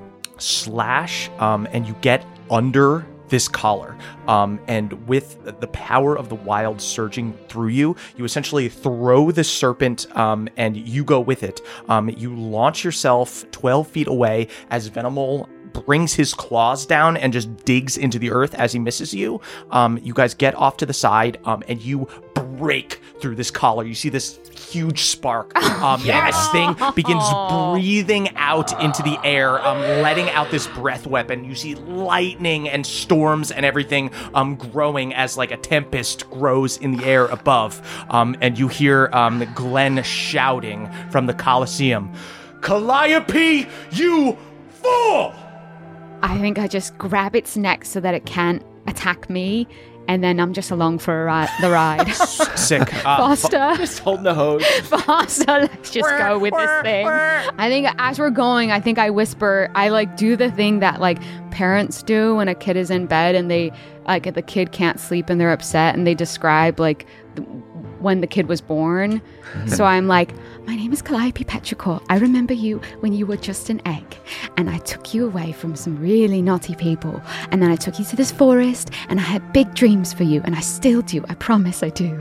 slash and you get under this collar, and with the power of the wild surging through you, you essentially throw the serpent and you go with it. You launch yourself 12 feet away as Venomol brings his claws down and just digs into the earth as he misses you. You guys get off to the side and you break through this collar. You see this huge spark. And this thing begins breathing out into the air, letting out this breath weapon. You see lightning and storms and everything growing as like a tempest grows in the air above. And you hear Glenn shouting from the Colosseum, "Calliope, you fool!" I think I just grab its neck so that it can't attack me, and then I'm just along for the ride. Sick. Foster. Just holding the hose. Foster, let's just go with this thing. I think as we're going, I think I whisper, I like do the thing that like parents do when a kid is in bed and they like the kid can't sleep and they're upset and they describe like when the kid was born. So I'm like, "My name is Calliope Petrichor. I remember you when you were just an egg. And I took you away from some really naughty people. And then I took you to this forest and I had big dreams for you. And I still do. I promise I do."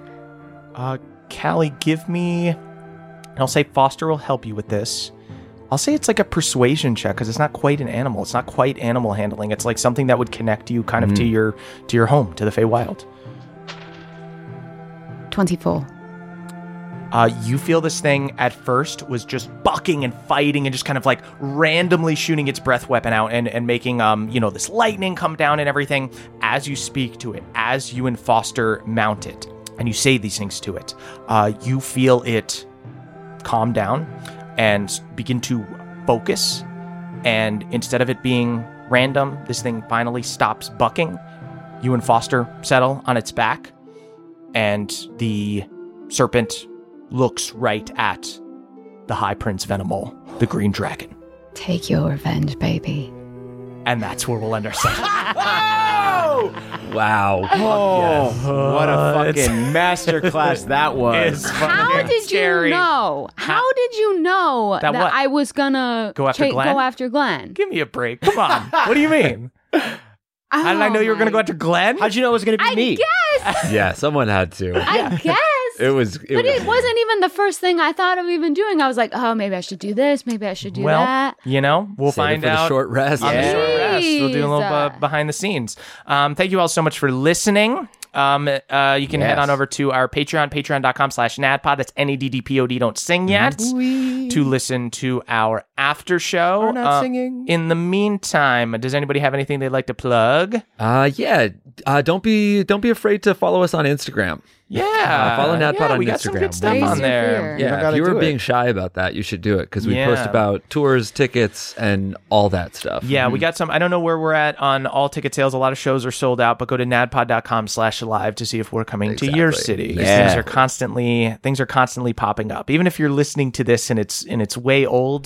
Callie, give me... I'll say Foster will help you with this. I'll say it's like a persuasion check because it's not quite an animal. It's not quite animal handling. It's like something that would connect you kind of to your home, to the Feywild. 24. You feel this thing at first was just bucking and fighting and just kind of like randomly shooting its breath weapon out and making, this lightning come down and everything. As you speak to it, as you and Foster mount it and you say these things to it, you feel it calm down and begin to focus. And instead of it being random, this thing finally stops bucking. You and Foster settle on its back, and the serpent looks right at the High Prince Venomol, the Green Dragon. Take your revenge, baby. And that's where we'll end our session. Wow. What a fucking masterclass that was. How did you know? How did you know that I was gonna go after Glenn? Give me a break. Come on. What do you mean? How did I know you were going to go after Glenn? How'd you know it was going to be me? Guess. Yeah, someone had to. I guess. It wasn't even the first thing I thought of even doing. I was like, oh, maybe I should do this. Maybe I should do that. We'll find out. The short rest. On the short rest. We'll do a little behind the scenes. Thank you all so much for listening. You can head on over to our Patreon, patreon.com/NADPOD. That's NADDPOD. Don't sing yet. To listen to our after show. We're not singing. In the meantime, does anybody have anything they'd like to plug? Don't be afraid to follow us on Instagram. Yeah. Follow NADPOD on we Instagram. Got some good stuff on there. Yeah, if you were being shy about that, you should do it because we post about tours, tickets, and all that stuff. Yeah, we got some. I don't know where we're at on all ticket sales. A lot of shows are sold out, but go to nadpod.com/live to see if we're coming to your city. Yeah. Things are constantly popping up. Even if you're listening to this and it's way old, there's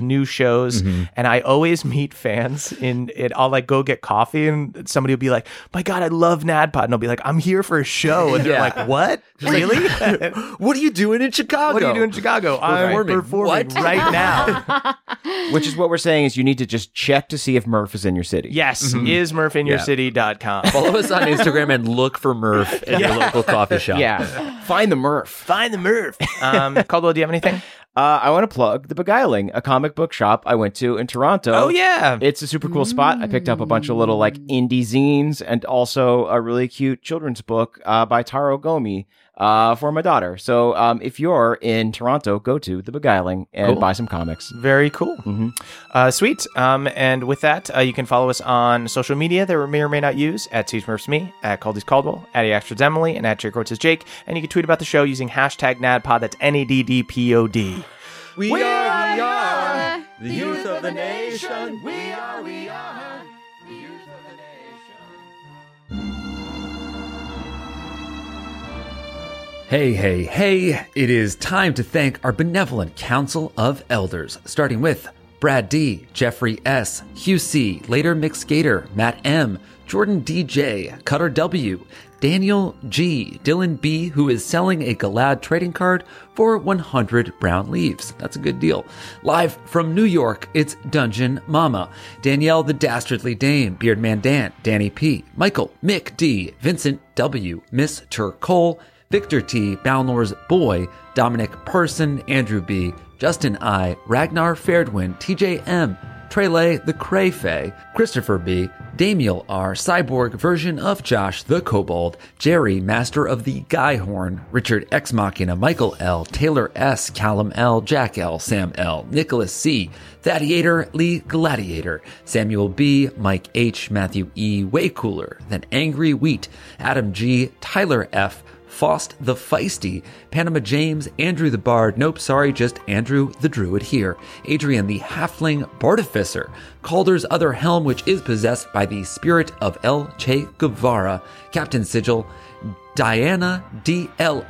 new shows, and I always meet fans in it. I'll like go get coffee, and somebody will be like, "My God, I love NADPOD," and I'll be like, "I'm here for a show," and they're like, "What? Really? What are you doing in Chicago? What are you doing in Chicago? I'm performing right now." Which is what we're saying is you need to just check to see if Murph is in your city. Yes, is MurphInYourCity.com. Follow us on Instagram and look for Murph at your local coffee shop. Yeah. Find the Murph. Find the Murph. Caldwell, do you have anything? I want to plug The Beguiling, a comic book shop I went to in Toronto. Oh, yeah. It's a super cool spot. I picked up a bunch of little like indie zines and also a really cute children's book by Taro Gomi for my daughter. So if you're in Toronto, go to The Beguiling and buy some comics. Very cool. Sweet. And with that, you can follow us on social media that we may or may not use at CSmurfsMe, at Caldy's Caldwell, at Eaxtras Emily, and at Jake Rhodes is Jake. And you can tweet about the show using hashtag NADPOD. That's NADDPOD. We are the youth of the nation. We are the youth of the nation. Hey, it is time to thank our benevolent Council of Elders, starting with Brad D, Jeffrey S, Hugh C, later Mix Gator, Matt M, Jordan DJ, Cutter W, Daniel G, Dylan B, who is selling a Galad trading card for 100 brown leaves. That's a good deal. Live from New York, it's Dungeon Mama, Danielle the Dastardly Dame, Beardman Dan, Danny P, Michael, Mick D, Vincent W, Mr. Cole, Victor T, Balnor's Boy, Dominic Person, Andrew B, Justin I, Ragnar Fairdwin, TJ M, Trele the Crayfay, Christopher B, Damiel R, Cyborg version of Josh the Kobold, Jerry, Master of the Guy Horn, Richard X Machina, Michael L, Taylor S, Callum L, Jack L, Sam L, Nicholas C, Thaddeator, Lee Gladiator, Samuel B, Mike H, Matthew E, Way Cooler Than Angry Wheat, Adam G, Tyler F, Faust the Feisty, Panama James, Andrew the Bard, nope, sorry, just Andrew the Druid here, Adrian the Halfling Bartificer, Calder's Other Helm, which is possessed by the spirit of El Che Guevara, Captain Sigil, Diana DLS,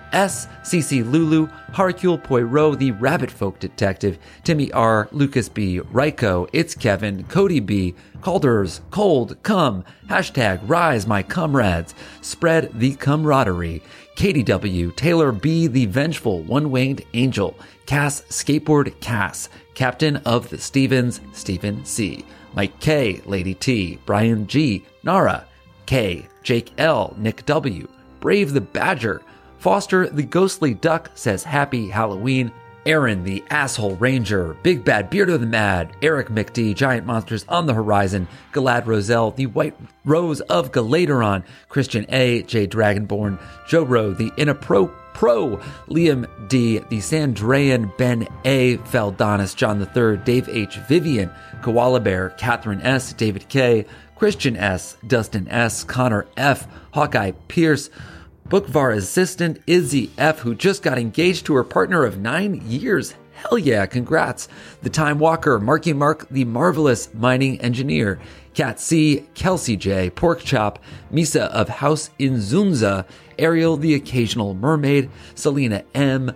CC Lulu, Hercule Poirot, the Rabbit Folk Detective, Timmy R, Lucas B, Ryko, It's Kevin, Cody B, Calder's Cold Come, hashtag Rise My Comrades, Spread the Camaraderie, Katie W, Taylor B, the Vengeful One-Winged Angel, Cass Skateboard Cass, Captain of the Stevens, Stephen C, Mike K, Lady T, Brian G, Nara, K, Jake L, Nick W, Brave the Badger, Foster the Ghostly Duck says Happy Halloween, Aaron the Asshole Ranger, Big Bad Beardo the Mad, Eric McD, Giant Monsters on the Horizon, Galad Roselle, the White Rose of Galateron, Christian A, J Dragonborn, Joe Rowe, the Pro, Liam D, the Sandrayan, Ben A, Valdonis, John III, Dave H, Vivian, Koala Bear, Catherine S, David K, Christian S, Dustin S, Connor F, Hawkeye Pierce, Bookvar assistant Izzy F, who just got engaged to her partner of 9 years. Hell yeah, congrats. The Time Walker, Marky Mark, the Marvelous Mining Engineer, Cat C, Kelsey J, Pork Chop, Misa of House Inzunza, Ariel the Occasional Mermaid, Selena M,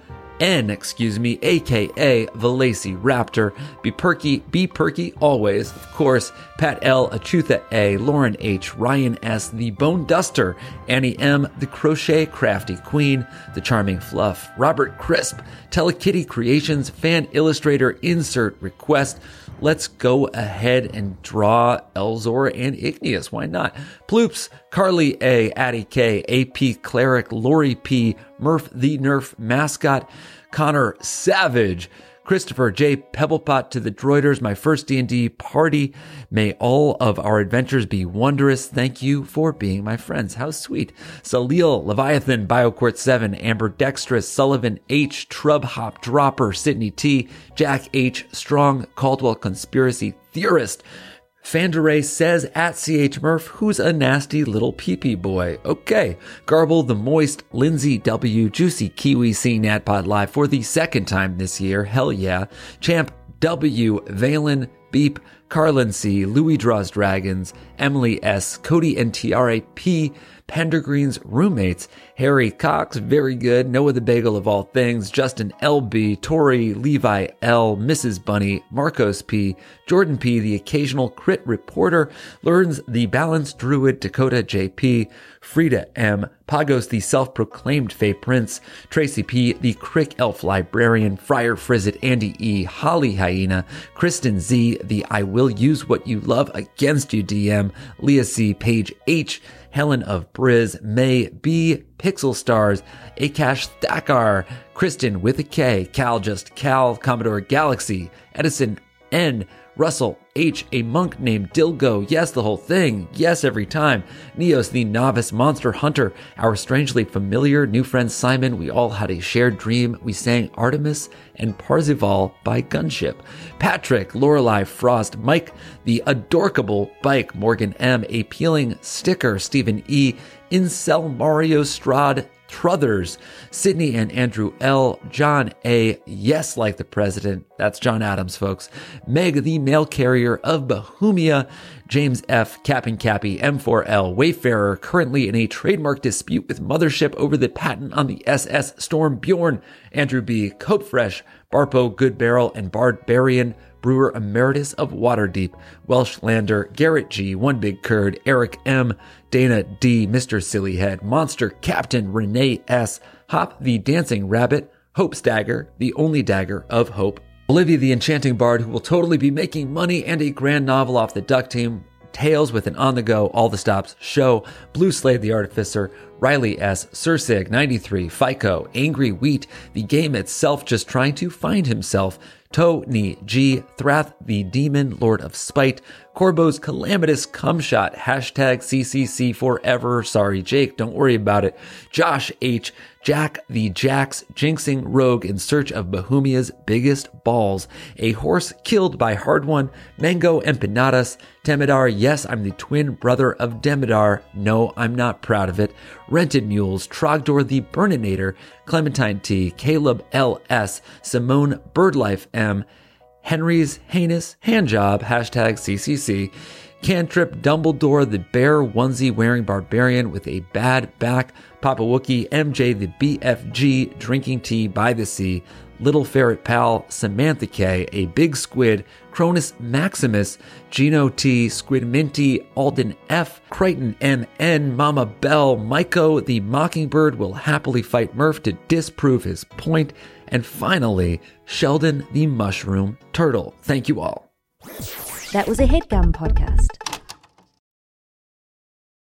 aka Valacy Raptor, Be Perky always, of course, Pat L, Achutha A, Lauren H, Ryan S, the Bone Duster, Annie M, the Crochet Crafty Queen, the Charming Fluff, Robert Crisp, Telekitty Creations, Fan Illustrator Insert Request. Let's go ahead and draw Elzor and Igneous. Why not? Ploops, Carly A, Addie K, AP Cleric, Lori P, Murph the Nerf Mascot, Connor Savage, Christopher J. Pebblepot to the Droiders, my first D&D party. May all of our adventures be wondrous. Thank you for being my friends. How sweet. Salil, Leviathan, BioQuart 7, Amber Dextrous, Sullivan H, Trub Hop Dropper, Sydney T, Jack H, Strong, Caldwell Conspiracy Theorist, Fanderay says at CH Murph, who's a nasty little pee-pee boy. Okay. Garble the Moist, Lindsay W, Juicy Kiwi seeing NADPOD live for the second time this year. Hell yeah. Champ W, Valen, Beep, Carlin C, Louis Draws Dragons, Emily S, Cody and Tiare P, Pendergreen's roommates, Harry Cox, very good, Noah the Bagel of all things, Justin LB, Tori, Levi L, Mrs. Bunny, Marcos P, Jordan P, the occasional crit reporter, Learns the Balanced Druid, Dakota JP, Frida M, Pagos the self-proclaimed Fey Prince, Tracy P, the Crick Elf Librarian, Friar Frizzit, Andy E, Holly Hyena, Kristen Z, the I Will Use What You Love Against You DM, Leah C, Paige H, Helen of Briz, May B, Pixel Stars, Akash Thakar, Kristen with a K, Cal Just Cal, Commodore Galaxy, Edison N, Russell H, a monk named Dilgo, yes, the whole thing, yes, every time, Neos, the novice monster hunter, our strangely familiar new friend Simon, we all had a shared dream, we sang Artemis and Parzival by Gunship, Patrick, Lorelei, Frost, Mike, the adorkable Bike, Morgan M, a peeling sticker, Stephen E, Incel Mario Strad, Truthers, Sydney and Andrew L, John A, yes, like the president, that's John Adams, folks, Meg, the mail carrier of Bohemia, James F, Cap'n Cappy, M4L, Wayfarer, currently in a trademark dispute with Mothership over the patent on the SS Storm Bjorn, Andrew B, Cope Fresh, Barpo, Good Barrel, and Barbarian, Brewer Emeritus of Waterdeep, Welshlander, Garrett G, One Big Curd, Eric M, Dana D, Mr. Sillyhead, Monster Captain, Renee S, Hop the Dancing Rabbit, Hope Stagger, the only dagger of hope, Olivia the Enchanting Bard, who will totally be making money, and a grand novel off the Duck Team, Tales with an on-the-go, all the stops show, Blue Slade the Artificer, Riley S, Sursig 93, FICO, Angry Wheat, the game itself just trying to find himself, Tony G, Thrath the Demon, Lord of Spite, Corbo's Calamitous Cumshot, hashtag CCC forever, sorry Jake, don't worry about it, Josh H, Jack the Jax, Jinxing Rogue in search of Bohemia's biggest balls, a horse killed by Hard One, Mango Empanadas, Temidar, yes, I'm the twin brother of Demidar, no, I'm not proud of it, Rented Mules, Trogdor the Burninator, Clementine T, Caleb L.S., Simone Birdlife M, Henry's Heinous Handjob, hashtag CCC, Cantrip Dumbledore, the bear onesie wearing barbarian with a bad back, Papa Wookie, MJ the BFG, drinking tea by the sea, Little Ferret Pal, Samantha K, a big squid, Cronus Maximus, Gino T, Squid Minty, Alden F, Crichton MN, Mama Bell, Myko the Mockingbird will happily fight Murph to disprove his point, and finally, Sheldon the Mushroom Turtle. Thank you all. That was a HeadGum podcast.